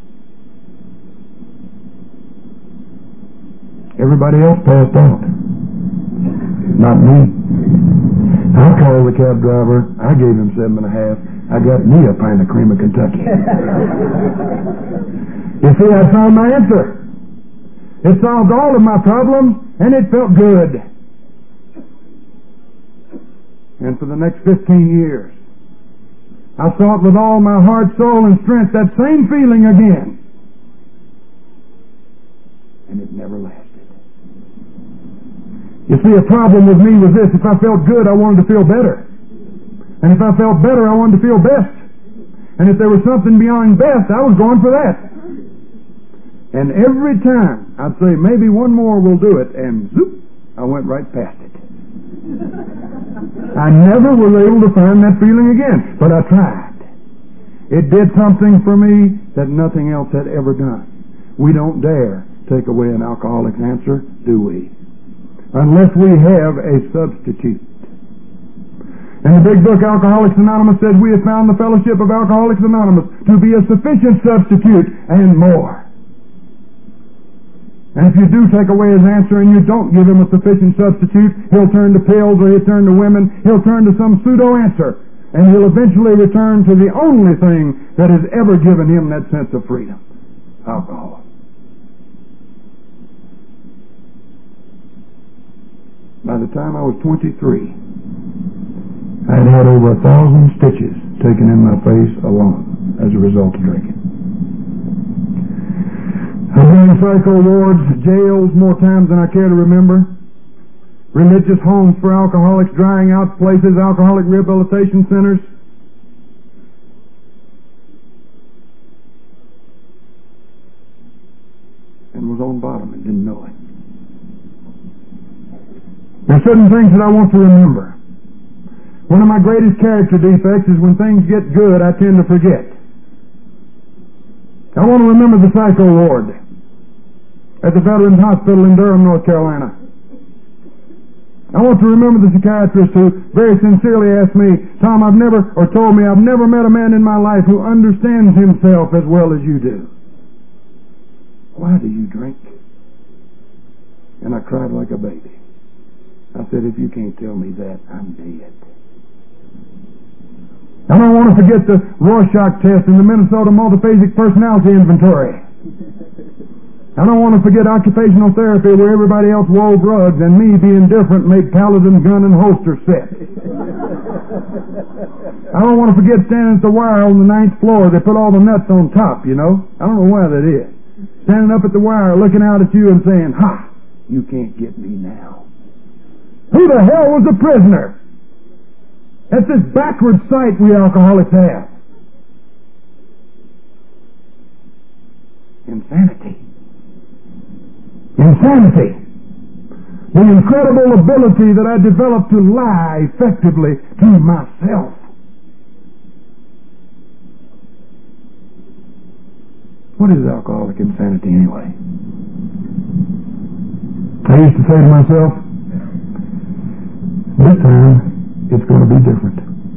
Everybody else passed out. Not me. I called the cab driver. I gave him seven and a half. I got me a pint of Cream of Kentucky. You see, I found my answer. It solved all of my problems, and it felt good. And for the next fifteen years, I sought with all my heart, soul, and strength that same feeling again. And it never lasted. You see, a problem with me was this: if I felt good, I wanted to feel better. And if I felt better, I wanted to feel best. And if there was something beyond best, I was going for that. And every time I'd say, maybe one more will do it, and zoop, I went right past it. I never was able to find that feeling again, but I tried. It did something for me that nothing else had ever done. We don't dare take away an alcoholic's answer, do we? Unless we have a substitute. And the big book, Alcoholics Anonymous, says we have found the fellowship of Alcoholics Anonymous to be a sufficient substitute and more. And if you do take away his answer and you don't give him a sufficient substitute, he'll turn to pills or he'll turn to women, he'll turn to some pseudo-answer. And he'll eventually return to the only thing that has ever given him that sense of freedom: alcohol. By the time I was twenty-three, I had had over a thousand stitches taken in my face alone as a result of drinking. I've been in psycho wards, jails more times than I care to remember, religious homes for alcoholics, drying out places, alcoholic rehabilitation centers. And was on bottom and didn't know it. There are certain things that I want to remember. One of my greatest character defects is when things get good, I tend to forget. I want to remember the psycho ward at the Veterans Hospital in Durham, North Carolina. I want to remember the psychiatrist who very sincerely asked me, Tom, I've never, or told me, I've never met a man in my life who understands himself as well as you do. Why do you drink? And I cried like a baby. I said, if you can't tell me that, I'm dead. I don't want to forget the Rorschach test in the Minnesota Multiphasic Personality Inventory. I don't want to forget occupational therapy where everybody else wore drugs and me being different made paladin gun and holster sets. I don't want to forget standing at the wire on the ninth floor. They put all the nuts on top, you know. I don't know why that is. Standing up at the wire looking out at you and saying, ha, you can't get me now. Who the hell was a prisoner? That's this backward sight we alcoholics have. Insanity. Insanity. The incredible ability that I developed to lie effectively to myself. What is alcoholic insanity anyway? I used to say to myself, this time it's going to be different.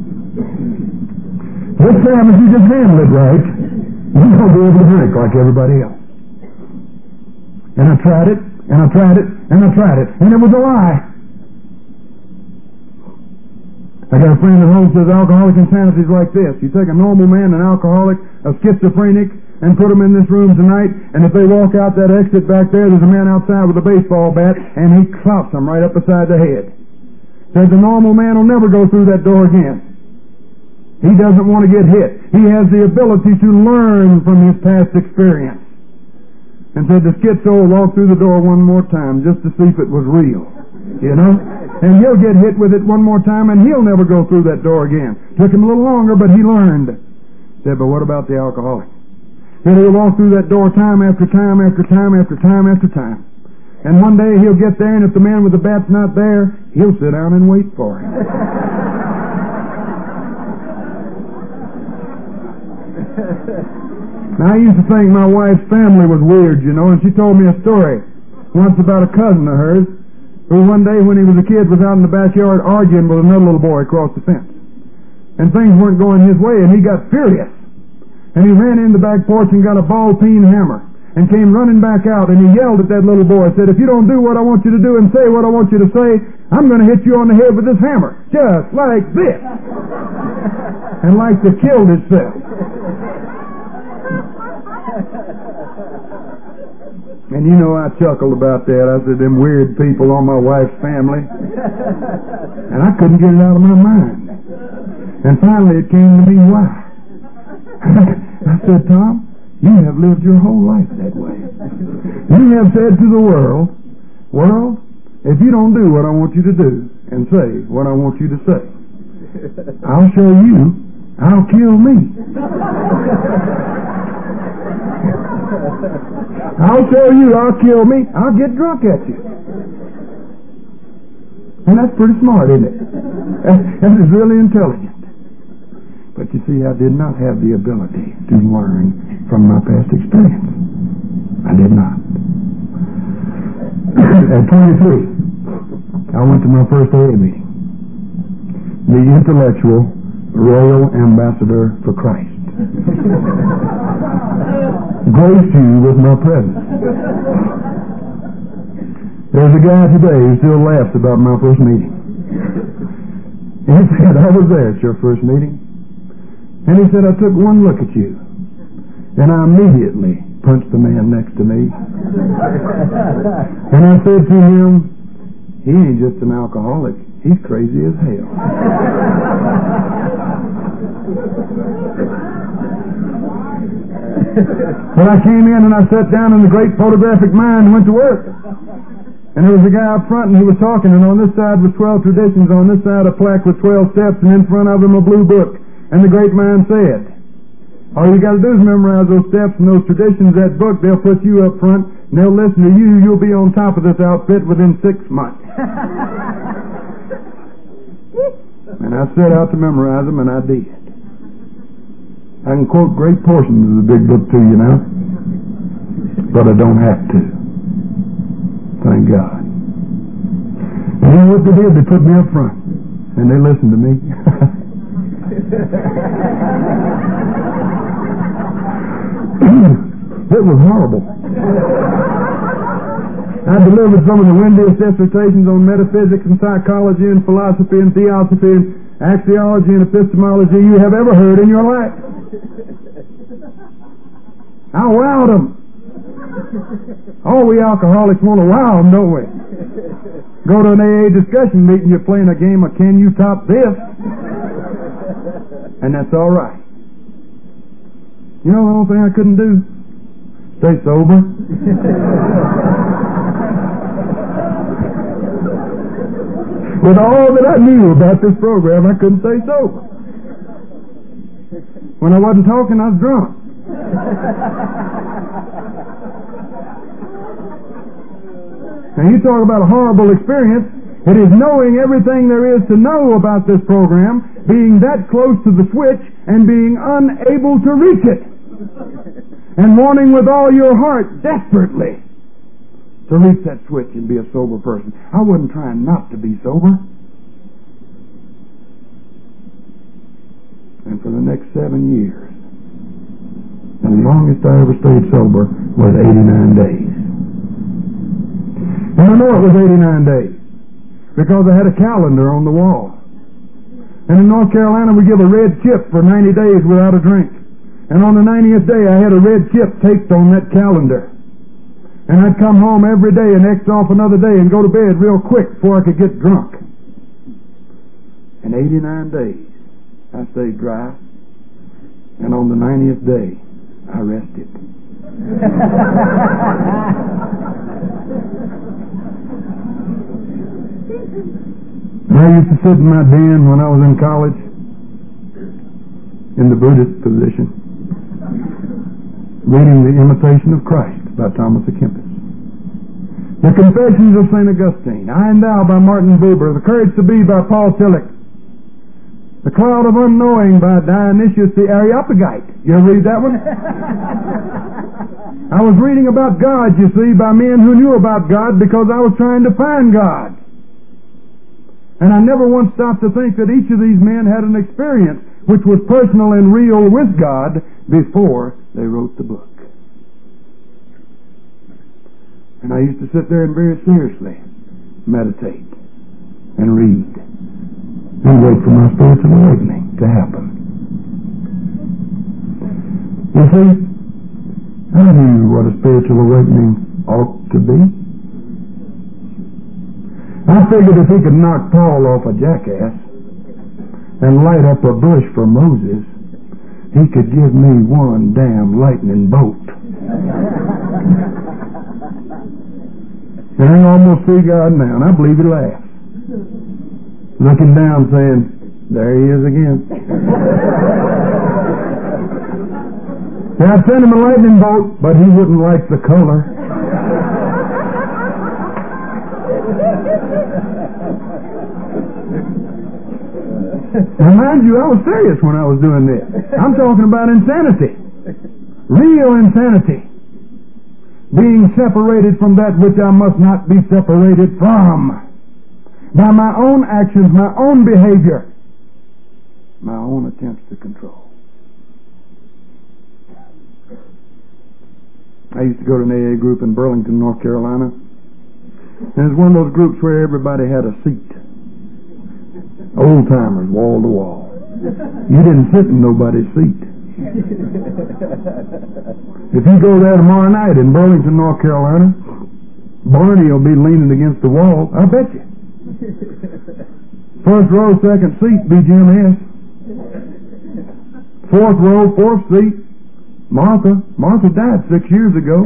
This time if you just handle it right, you're going to be able to drink like everybody else. And I tried it, and I tried it, and I tried it, and it was a lie. I got a friend at home who says alcoholic insanity is like this. You take a normal man, an alcoholic, a schizophrenic, and put them in this room tonight, and if they walk out that exit back there, there's a man outside with a baseball bat, and he clops them right up beside the head. Says the normal man will never go through that door again. He doesn't want to get hit. He has the ability to learn from his past experience. And said the schizo walked through the door one more time just to see if it was real. You know? And he'll get hit with it one more time and he'll never go through that door again. Took him a little longer, but he learned. Said, but what about the alcoholic? Said he'll walk through that door time after time after time after time after time. And one day he'll get there, and if the man with the bat's not there, he'll sit down and wait for him. Now, I used to think my wife's family was weird, you know, and she told me a story once about a cousin of hers who one day when he was a kid was out in the backyard arguing with another little boy across the fence. And things weren't going his way, and he got furious. And he ran in the back porch and got a ball-peen hammer and came running back out, and he yelled at that little boy, said, if you don't do what I want you to do and say what I want you to say, I'm going to hit you on the head with this hammer, just like this. And like to killed himself. And you know, I chuckled about that. I said, them weird people on my wife's family. And I couldn't get it out of my mind. And finally it came to me why. I said, Tom, you have lived your whole life that way. You have said to the world, world, if you don't do what I want you to do and say what I want you to say, I'll show you, I'll kill me. I'll show you, I'll kill me, I'll get drunk at you. And that's pretty smart, isn't it? That is really intelligent. But you see, I did not have the ability to learn from my past experience. I did not. At twenty-three, I went to my first A A meeting. the intellectual royal ambassador for Christ. Grace to you with my presence. There's a guy today who still laughs about my first meeting. He said, I was there at your first meeting. And he said, I took one look at you, and I immediately punched the man next to me. And I said to him, he ain't just an alcoholic, he's crazy as hell. But I came in and I sat down in the great photographic mind and went to work. And there was a guy up front and he was talking, and on this side was twelve traditions, on this side a plaque with twelve steps, and in front of him a blue book. And the great man said, all you got to do is memorize those steps and those traditions, that book, they'll put you up front, and they'll listen to you, you'll be on top of this outfit within six months. And I set out to memorize them, and I did. I can quote great portions of the big book to you now, but I don't have to. Thank God. And you know what they did? They put me up front, and they listened to me. It was horrible. I delivered some of the windiest dissertations on metaphysics and psychology and philosophy and theosophy and axiology and epistemology you have ever heard in your life. I wowed them. Oh, we alcoholics want to wow them, don't we? Go to an A A discussion meeting, you're playing a game of can you top this? And that's all right. You know the only thing I couldn't do? Stay sober. With all that I knew about this program, I couldn't stay sober. When I wasn't talking, I was drunk. Now you talk about a horrible experience. It is knowing everything there is to know about this program, being that close to the switch, and being unable to reach it. And wanting with all your heart, desperately, to reach that switch and be a sober person. I wasn't trying not to be sober. And for the next seven years, the longest I ever stayed sober was eighty-nine days. And I know it was eighty-nine days because I had a calendar on the wall. And in North Carolina we give a red chip for ninety days without a drink. And on the ninetieth day I had a red chip taped on that calendar. And I'd come home every day and X off another day and go to bed real quick before I could get drunk. And eighty-nine days I stayed dry. And on the ninetieth day I rested. I used to sit in my den when I was in college in the Buddhist position, reading The Imitation of Christ by Thomas A. Kempis, The Confessions of Saint Augustine, I and Thou by Martin Buber, The Courage to Be by Paul Tillich, The Cloud of Unknowing by Dionysius the Areopagite. You ever read that one? I was reading about God, you see, by men who knew about God because I was trying to find God. And I never once stopped to think that each of these men had an experience which was personal and real with God before they wrote the book. And I used to sit there and very seriously meditate and read and wait for my spiritual awakening to happen. You see, I knew what a spiritual awakening ought to be. I figured if he could knock Paul off a jackass and light up a bush for Moses, he could give me one damn lightning bolt. And I can almost see God now, and I believe he laughs, looking down saying, there he is again. Yeah, I'd send him a lightning bolt, but he wouldn't like the color. Now, mind you, I was serious when I was doing this. I'm talking about insanity. Real insanity. Being separated from that which I must not be separated from. By my own actions, my own behavior. my own attempts to control. I used to go to an A A group in Burlington, North Carolina, and it was one of those groups where everybody had a seat. Old timers, wall to wall. You didn't sit in nobody's seat. If you go there tomorrow night in Burlington, North Carolina, Barney will be leaning against the wall. I bet you. First row, second seat, B G M S. Fourth row, fourth seat, Martha. Martha died six years ago.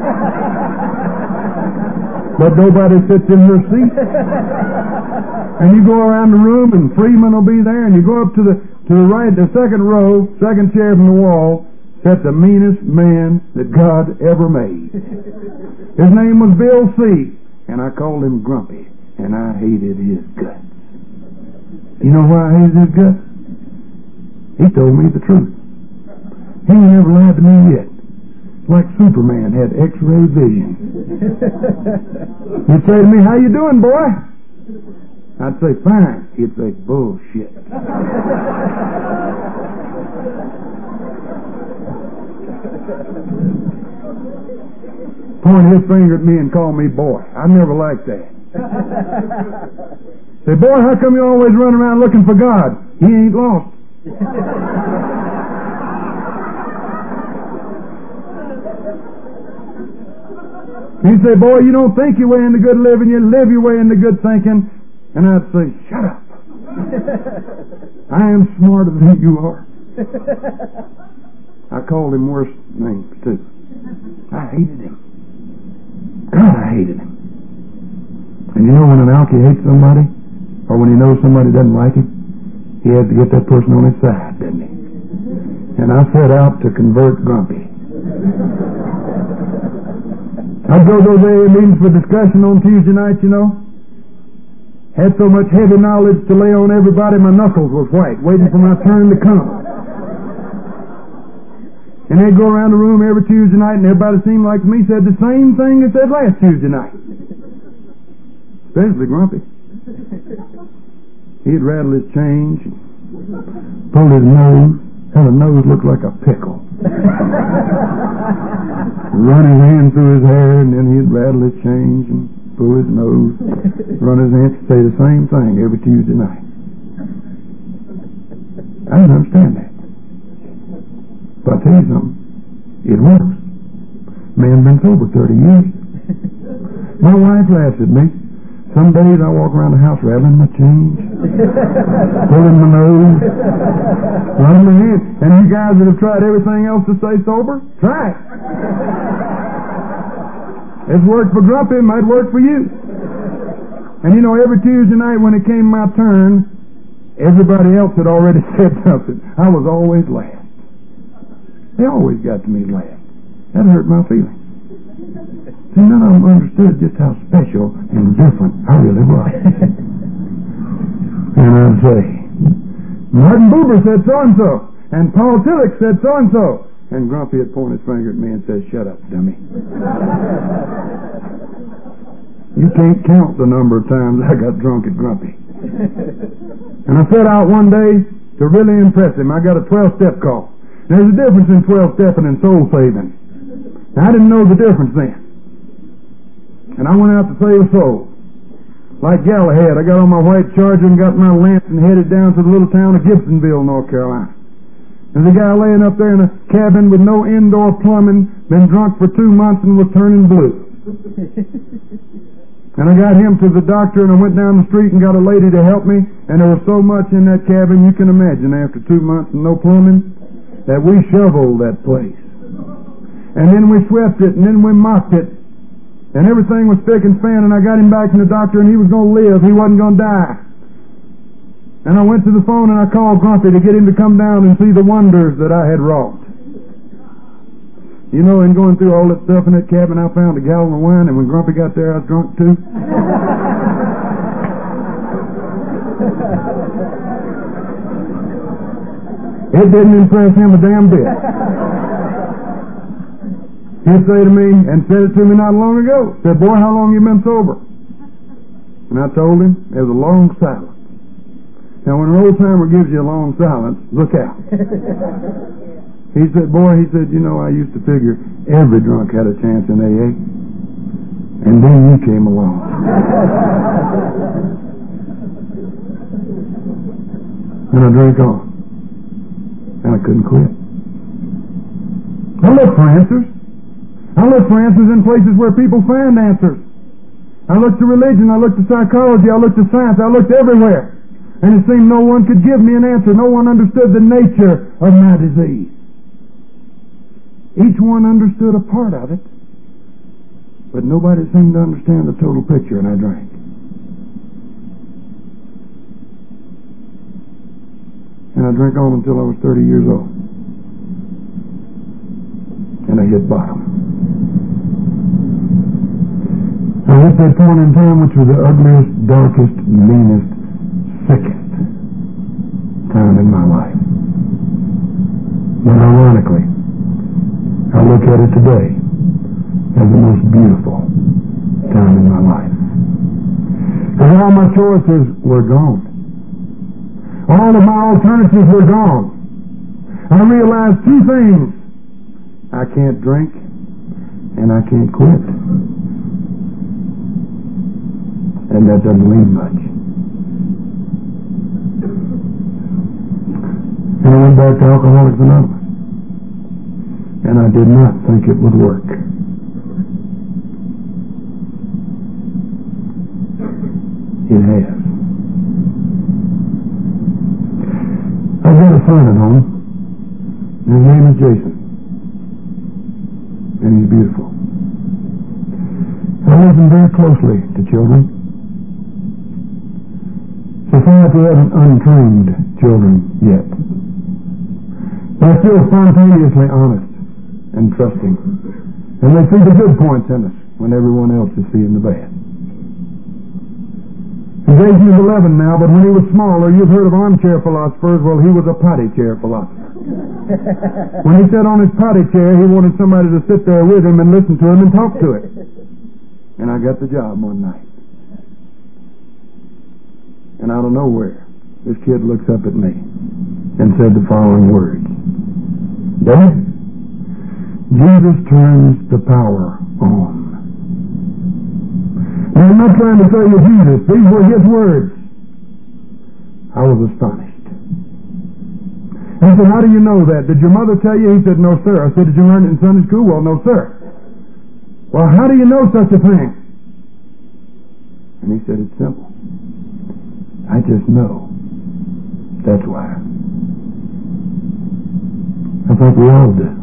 But nobody sits in her seat. And you go around the room and Freeman will be there, and you go up to the to the right, the second row, second chair from the wall, sat the meanest man that God ever made. His name was Bill C., and I called him Grumpy, and I hated his guts. You know why I hated his guts? He told me the truth. He never lied to me yet. Like Superman had X-ray vision. He'd say to me, "How you doing, boy?" I'd say, "Fine." He'd say, "Bullshit." Point his finger at me and call me boy. I never liked that. Say, "Boy, how come you always run around looking for God? He ain't lost." He'd say, "Boy, you don't think your way into good living, you live your way into good thinking." And I'd say, "Shut up. I am smarter than you are." I called him worse names, too. I hated him. God, I hated him. And you know when an alky hates somebody, or when he knows somebody doesn't like him, he has to get that person on his side, doesn't he? And I set out to convert Grumpy. I'd go to those A A meetings for discussion on Tuesday nights, you know. Had so much heavy knowledge to lay on everybody, my knuckles was white, waiting for my turn to come. And they'd go around the room every Tuesday night, and everybody seemed like me said the same thing they said last Tuesday night. Especially Grumpy. He'd rattle his change, pull his nose, and the nose looked like a pickle. Run his hand through his hair, and then he'd rattle his change and pull his nose, run his hand, say the same thing every Tuesday night. I didn't understand that. But I'll tell you something, it works. Man been sober thirty years. My wife laughs at me. Some days I walk around the house rattling my change, pulling my nose, running my hand. And you guys that have tried everything else to stay sober, try it. It's worked for Grumpy, it might work for you. And you know, every Tuesday night when it came my turn, everybody else had already said something. I was always last. They always got to me last. That hurt my feelings. See, none of them understood just how special and different I really was. And I'd say, Martin Buber said so-and-so, and Paul Tillich said so-and-so. And Grumpy would point his finger at me and say, "Shut up, dummy." You can't count the number of times I got drunk at Grumpy. And I set out one day to really impress him. I got a twelve-step call. There's a difference in twelve-stepping and soul-saving. Now, I didn't know the difference then. And I went out to save a soul. Like Galahad, I got on my white Charger and got my lance and headed down to the little town of Gibsonville, North Carolina. There's a guy laying up there in a cabin with no indoor plumbing, been drunk for two months and was turning blue. And I got him to the doctor, and I went down the street and got a lady to help me, and there was so much in that cabin you can imagine after two months and no plumbing that we shoveled that place. And then we swept it, and then we mopped it, and everything was spick and span, and I got him back from the doctor, and he was going to live. He wasn't going to die. And I went to the phone and I called Grumpy to get him to come down and see the wonders that I had wrought. You know, in going through all that stuff in that cabin, I found a gallon of wine, and when Grumpy got there, I was drunk too. It didn't impress him a damn bit. He'd say to me, and said it to me not long ago, said, "Boy, how long you been sober?" And I told him. There was a long silence. Now, when an old-timer gives you a long silence, look out. He said, boy, he said, you know, I used to figure every drunk had a chance in A A. And then you came along. And I drank on. And I couldn't quit. I looked for answers. I looked for answers in places where people find answers. I looked to religion, I looked to psychology, I looked to science, I looked everywhere. And it seemed no one could give me an answer. No one understood the nature of my disease. Each one understood a part of it, but nobody seemed to understand the total picture, and I drank. And I drank on until I was thirty years old. And I hit bottom. I hit that point in time which was the ugliest, darkest, meanest, sickest time in my life. But ironically, I look at it today as the most beautiful time in my life. Because all my choices were gone. All of my alternatives were gone. I realized two things. I can't drink and I can't quit. And that doesn't mean much. And I went back to Alcoholics Anonymous. And I did not think it would work. It has. I've got a son at home. His name is Jason. And he's beautiful. I listen very closely to children. Society hasn't untrained children yet. They're still spontaneously honest and trusting. And they see the good points in us when everyone else is seeing the bad. Jason is eleven now, but when he was smaller, you've heard of armchair philosophers. Well, he was a potty chair philosopher. When he sat on his potty chair, he wanted somebody to sit there with him and listen to him and talk to it. And I got the job one night. And out of nowhere, this kid looks up at me and said the following words. Dad, Jesus turns the power on. Now, I'm not trying to tell you Jesus. These were his words. I was astonished. I said, how do you know that? Did your mother tell you? He said, no, sir. I said, did you learn it in Sunday school? Well, no, sir. Well, how do you know such a thing? And he said, it's simple. I just know. That's why. I think we all do.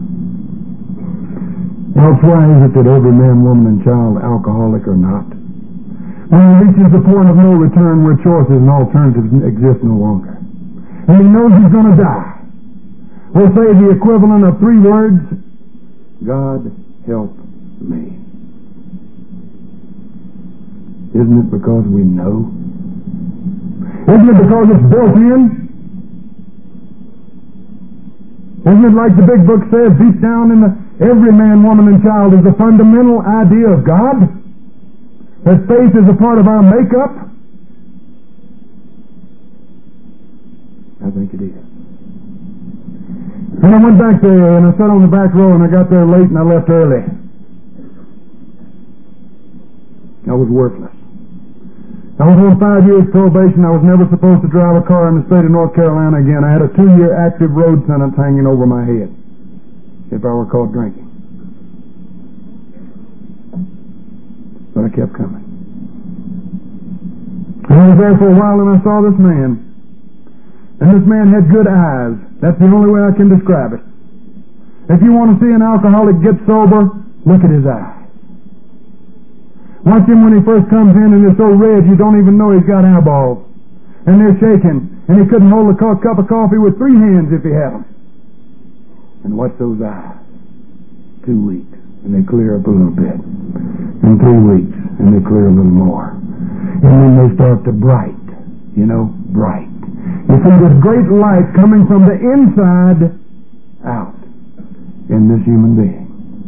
Else why is it that every man, woman, and child, alcoholic or not, when he reaches the point of no return where choices and alternatives exist no longer, and he knows he's going to die, will say the equivalent of three words, God help me. Isn't it because we know? Isn't it because it's built in? Isn't it like the big book says, deep down in the every man, woman, and child is the fundamental idea of God? That faith is a part of our makeup? I think it is. And I went back there and I sat on the back row and I got there late and I left early. I was worthless. I was on five years probation. I was never supposed to drive a car in the state of North Carolina again. I had a two-year active road sentence hanging over my head if I were caught drinking. But I kept coming. And I was there for a while and I saw this man. And this man had good eyes. That's the only way I can describe it. If you want to see an alcoholic get sober, look at his eyes. Watch him when he first comes in and they're so red you don't even know he's got eyeballs. And they're shaking. And he couldn't hold a cup of coffee with three hands if he had them. And watch those eyes. Two weeks. And they clear up a little bit. And three weeks. And they clear a little more. And then they start to bright. You know, bright. You see this great light coming from the inside out in this human being.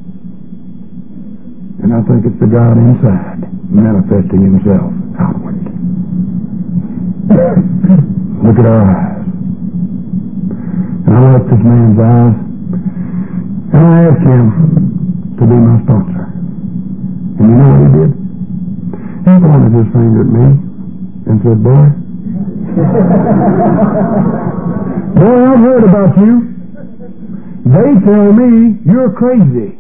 And I think it's the God inside manifesting himself outward. look at our eyes. And I looked at this man's eyes, and I asked him to be my sponsor. And you know what he did? He pointed his finger at me and said, boy, boy, I've heard about you. They tell me you're crazy.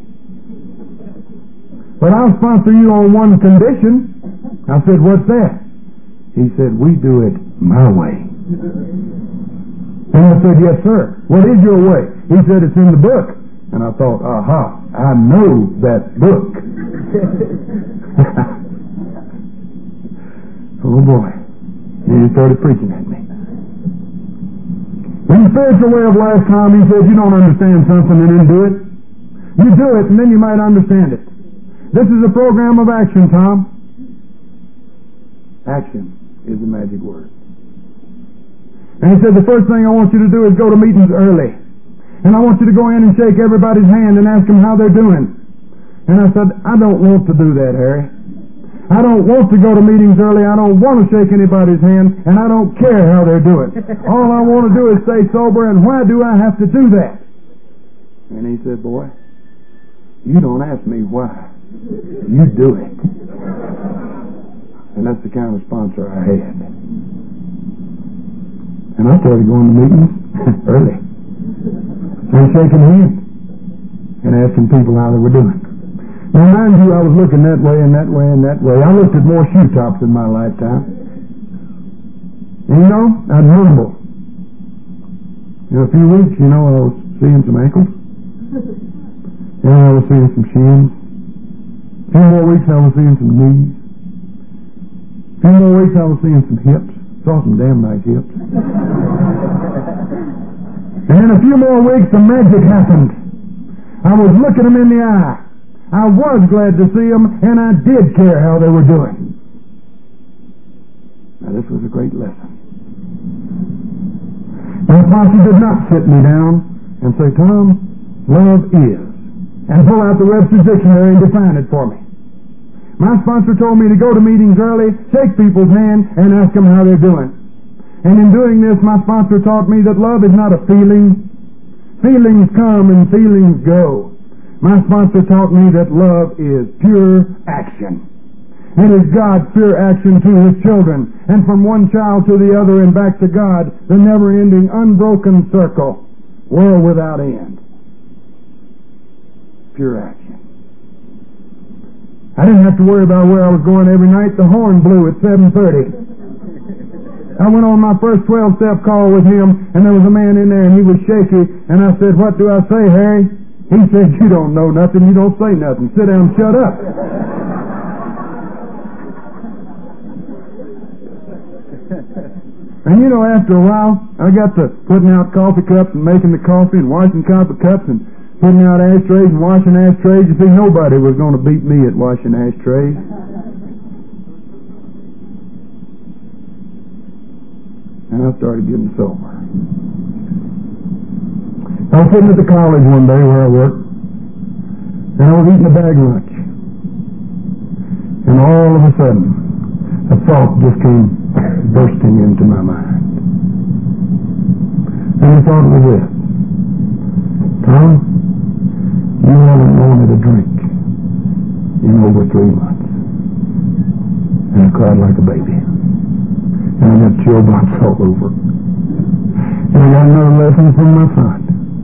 But I'll sponsor you on one condition. I said, what's that? He said, we do it my way. And I said, yes, sir. What is your way? He said, it's in the book. And I thought, aha, I know that book. Oh, boy. He started preaching at me. In the spiritual way of life, Tom, he said, you don't understand something and then do it. You do it and then you might understand it. This is a program of action, Tom. Action is the magic word. And he said, the first thing I want you to do is go to meetings early. And I want you to go in and shake everybody's hand and ask them how they're doing. And I said, I don't want to do that, Harry. I don't want to go to meetings early. I don't want to shake anybody's hand, and I don't care how they're doing. All I want to do is stay sober, and why do I have to do that? And he said, boy, you don't ask me why. You do it. And that's the kind of sponsor I had. And I started going to meetings early and shaking hands and asking people how they were doing. Now, mind you, I was looking that way and that way and that way. I looked at more shoe tops in my lifetime. And you know, I'd mumble. In a few weeks, you know, I was seeing some ankles. And I was seeing some shins. A few more weeks, I was seeing some knees. A few more weeks, I was seeing some hips. Saw some damn nice hips. And in a few more weeks, the magic happened. I was looking them in the eye. I was glad to see them, and I did care how they were doing. Now, this was a great lesson. My sponsor did not sit me down and say, Tom, love is, and pull out the Webster's Dictionary and define it for me. My sponsor told me to go to meetings early, shake people's hand, and ask them how they're doing. And in doing this, my sponsor taught me that love is not a feeling. Feelings come and feelings go. My sponsor taught me that love is pure action. It is God's pure action to His children, and from one child to the other and back to God, the never-ending, unbroken circle, world without end. Pure action. I didn't have to worry about where I was going every night. The horn blew at seven thirty. I went on my first twelve-step call with him, and there was a man in there, and he was shaky, and I said, what do I say, Harry? He said, you don't know nothing, you don't say nothing. Sit down and shut up. And you know, after a while, I got to putting out coffee cups and making the coffee and washing coffee cups and putting out ashtrays and washing ashtrays. You see, nobody was going to beat me at washing ashtrays. And I started getting sober. I was sitting at the college one day where I worked, and I was eating a bag lunch. And all of a sudden, a thought just came bursting into my mind. And the thought was this: Tom, you haven't wanted a drink in over three months. And I cried like a baby. And I got chill bumps all over. And I got another lesson from my son.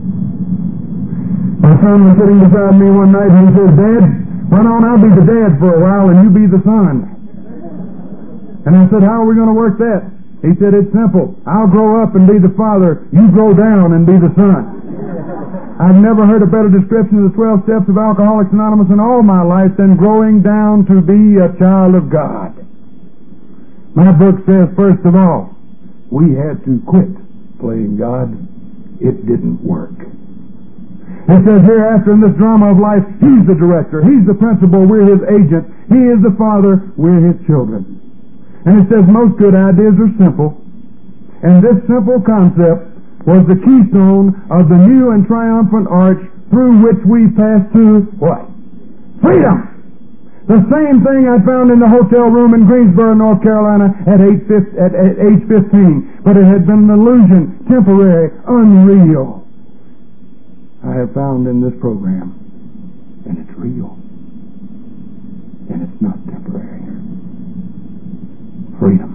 My son was sitting beside me one night and he says, Dad, run on, I'll be the dad for a while and you be the son. And I said, how are we going to work that? He said, it's simple. I'll grow up and be the father. You grow down and be the son. I've never heard a better description of the twelve steps of Alcoholics Anonymous in all my life than growing down to be a child of God. My book says, first of all, we had to quit playing God. It didn't work. It says hereafter in this drama of life, He's the director, He's the principal, we're His agent. He is the Father, we're His children. And it says most good ideas are simple. And this simple concept was the keystone of the new and triumphant arch through which we pass to what? Freedom! The same thing I found in the hotel room in Greensboro, North Carolina at, eight, at, at age fifteen. But it had been an illusion, temporary, unreal. I have found in this program, and it's real. And it's not temporary. Freedom.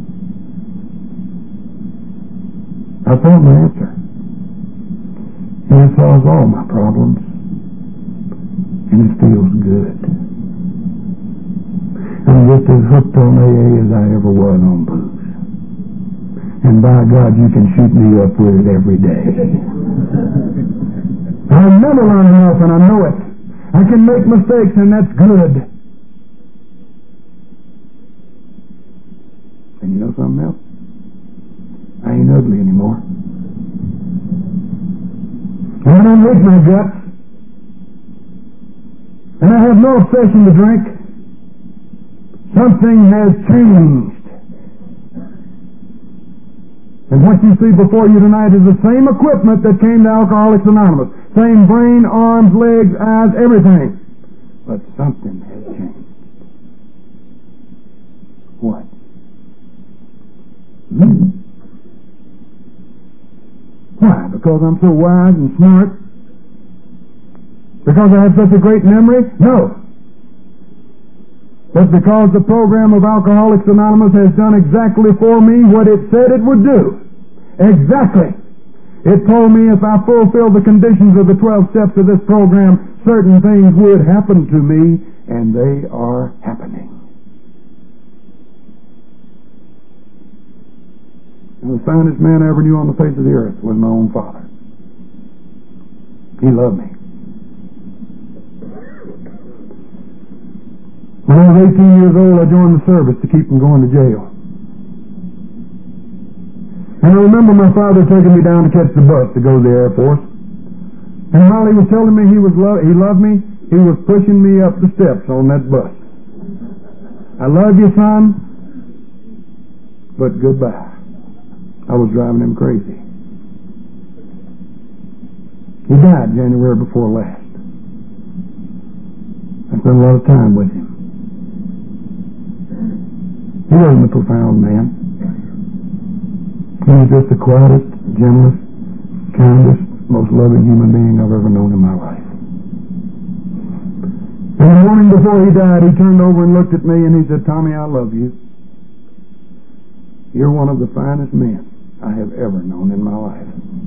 I found my answer. And it solves all my problems. And it feels good. I'm just as hooked on A A as I ever was on booze. And by God, you can shoot me up with it every day. I'll never learn enough, and I know it. I can make mistakes, and that's good. And you know something else? I ain't ugly anymore. And I don't hate my guts. And I have no obsession to drink. Something has changed. And what you see before you tonight is the same equipment that came to Alcoholics Anonymous. Same brain, arms, legs, eyes, everything. But something has changed. What? Me. Why? Because I'm so wise and smart? Because I have such a great memory? No. But because the program of Alcoholics Anonymous has done exactly for me what it said it would do. Exactly. It told me if I fulfilled the conditions of the twelve steps of this program, certain things would happen to me, and they are happening. And the finest man I ever knew on the face of the earth was my own father. He loved me. When I was eighteen years old, I joined the service to keep from going to jail. And I remember my father taking me down to catch the bus to go to the Air Force. And while he was telling me he was lo- he loved me, he was pushing me up the steps on that bus. I love you, son, but goodbye. I was driving him crazy. He died January before last. I spent a lot of time with him. He wasn't a profound man. He was just the quietest, gentlest, kindest, most loving human being I've ever known in my life. And the morning before he died, he turned over and looked at me and he said, "Tommy, I love you. You're one of the finest men I have ever known in my life."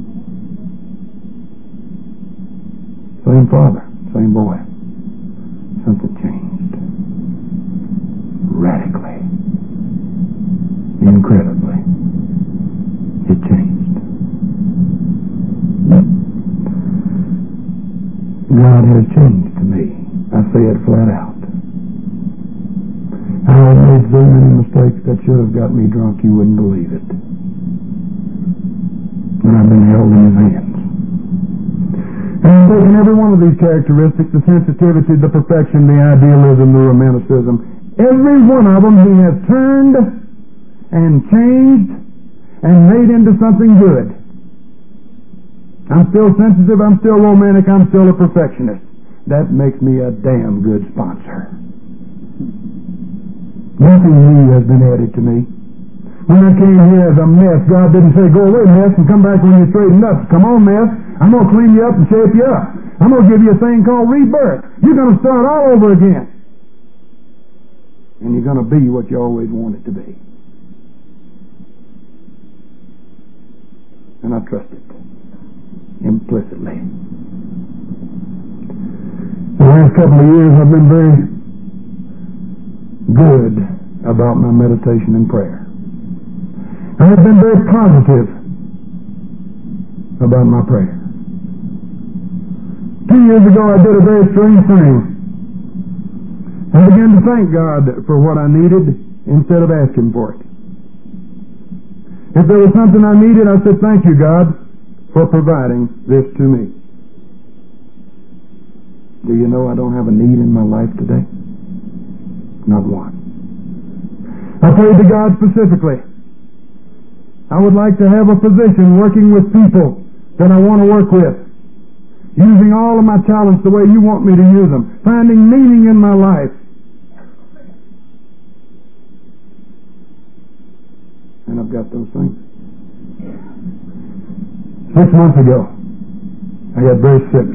Same father, same boy. Something changed. Radically. Incredibly. It changed. God has changed to me. I say it flat out. I have made so many mistakes that should have got me drunk you wouldn't believe it. And I've been held in his hands. And I've taken every one of these characteristics, the sensitivity, the perfection, the idealism, the romanticism, every one of them he has turned and changed and made into something good. I'm still sensitive, I'm still romantic, I'm still a perfectionist. That makes me a damn good sponsor. Nothing new has been added to me. When I came here as a mess, God didn't say, "Go away, mess, and come back when you're straightened up." Come on, mess. I'm going to clean you up and shape you up. I'm going to give you a thing called rebirth. You're going to start all over again. And you're going to be what you always wanted to be. And I trust it. Implicitly. The last couple of years I've been very good about my meditation and prayer. I have been very positive about my prayer. Two years ago I did a very strange thing. I began to thank God for what I needed instead of asking for it. If there was something I needed, I said, "Thank you, God, for providing this to me." Do you know I don't have a need in my life today? Not one. I prayed to God specifically. I would like to have a position working with people that I want to work with, using all of my talents the way you want me to use them, finding meaning in my life, and I've got those things. Six months ago, I got very sick.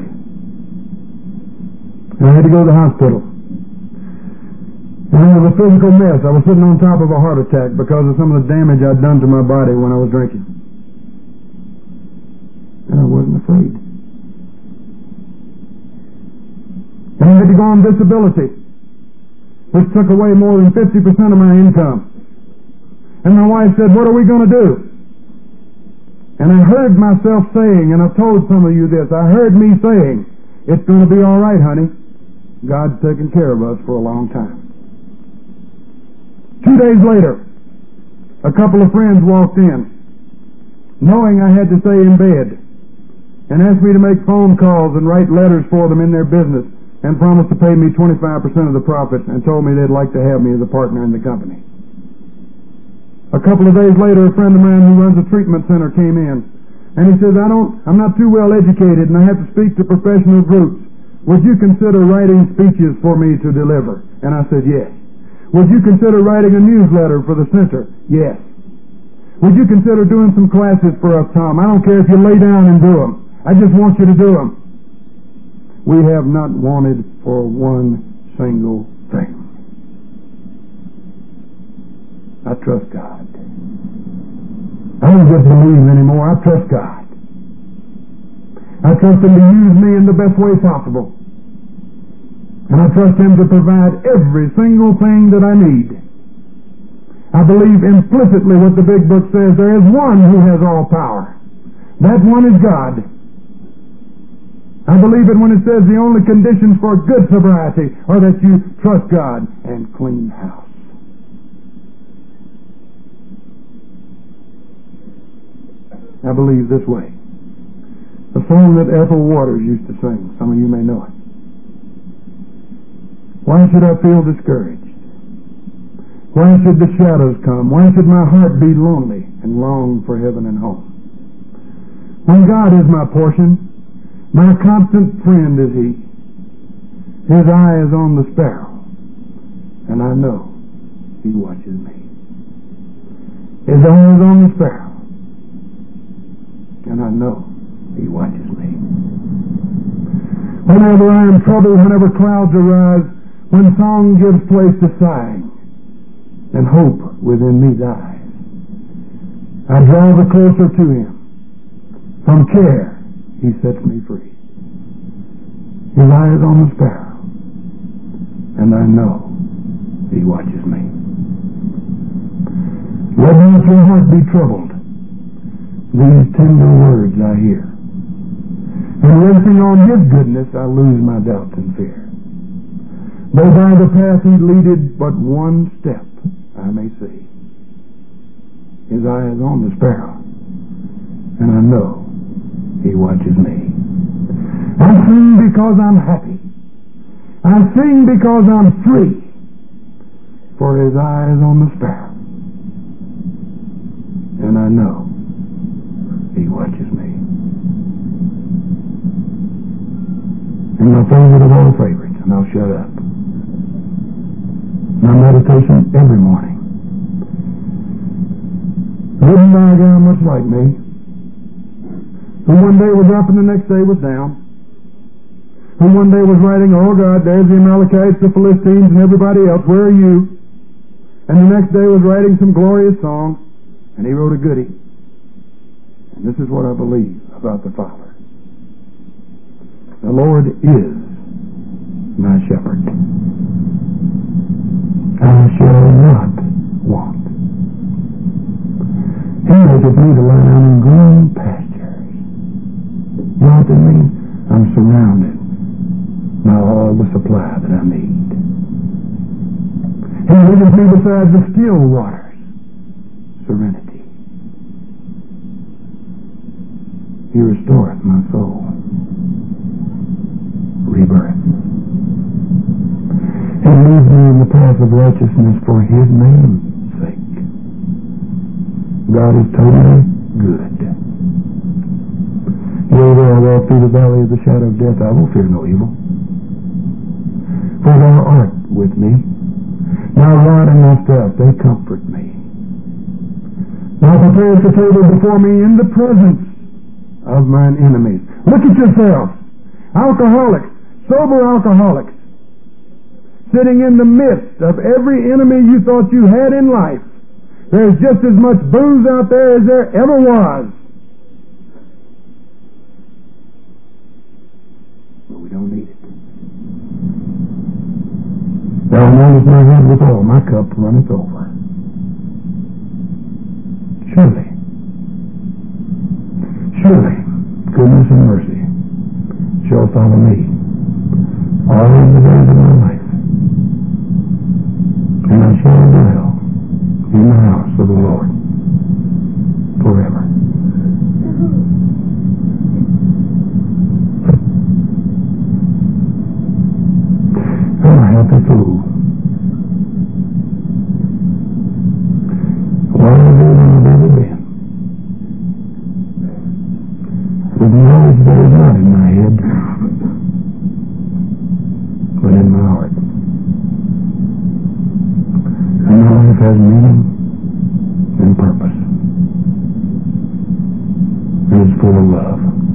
And I had to go to the hospital. And it was a physical mess. I was sitting on top of a heart attack because of some of the damage I'd done to my body when I was drinking. And I wasn't afraid. And I had to go on disability, which took away more than fifty percent of my income. And my wife said, "What are we going to do?" And I heard myself saying, and I've told some of you this, I heard me saying, "It's going to be all right, honey. God's taken care of us for a long time." Two days later, a couple of friends walked in, knowing I had to stay in bed, and asked me to make phone calls and write letters for them in their business, and promised to pay me twenty-five percent of the profit, and told me they'd like to have me as a partner in the company. A couple of days later, a friend of mine who runs a treatment center came in, and he says, I don't, I'm not too well educated, and I have to speak to professional groups. Would you consider writing speeches for me to deliver? And I said, yes. Would you consider writing a newsletter for the center? Yes. Would you consider doing some classes for us, Tom? I don't care if you lay down and do them. I just want you to do them. We have not wanted for one single thing. I trust God. I don't just believe anymore. I trust God. I trust Him to use me in the best way possible. And I trust Him to provide every single thing that I need. I believe implicitly what the big book says. There is one who has all power. That one is God. I believe it when it says the only conditions for good sobriety are that you trust God and clean house. I believe this way. A song that Ethel Waters used to sing. Some of you may know it. Why should I feel discouraged? Why should the shadows come? Why should my heart be lonely and long for heaven and home? When God is my portion, my constant friend is He. His eye is on the sparrow, and I know He watches me. His eye is on the sparrow, and I know He watches me. Whenever I am troubled, whenever clouds arise, when song gives place to sighing, and hope within me dies, I draw the closer to Him. From care, He sets me free. His eye is on the sparrow, and I know He watches me. Let not your heart be troubled. These tender words I hear. And resting on His goodness, I lose my doubts and fear. Though by the path He leaded but one step, I may see. His eye is on the sparrow, and I know He watches me. I sing because I'm happy. I sing because I'm free. For His eye is on the sparrow, and I know He watches me. And my favorite of all favorites, and I'll shut up. My meditation every morning. Written by a guy much like me, who one day was up and the next day was down. Who one day was writing, oh God, there's the Amalekites, the Philistines, and everybody else, where are you? And the next day was writing some glorious song, and he wrote a goodie. And this is what I believe about the Father. The Lord is my shepherd. I shall not want. He maketh me to lie down in green pastures. You know what that means? I'm surrounded by all the supply that I need. He leadeth me beside the still waters. Serenity. He restoreth my soul. Rebirth. He leads me in the path of righteousness for His name's sake. God is totally good. Yea, though I walk through the valley of the shadow of death, I will fear no evil. For Thou art with me. Thy rod and thy staff, they comfort me. Thou preparest a table before me in the presence of mine enemies. Look at yourselves. Alcoholics, sober alcoholics, sitting in the midst of every enemy you thought you had in life. There's just as much booze out there as there ever was. But we don't need it. Thou knowest my head withal, my cup runneth over. Surely, surely, goodness and mercy shall follow me all the days of my life, and I shall dwell in the house of the Lord forever. I'm a happy fool. What have I done I've ever been? With knowledge that is not in my head, but in my heart. And my life has meaning and purpose. It is full of love.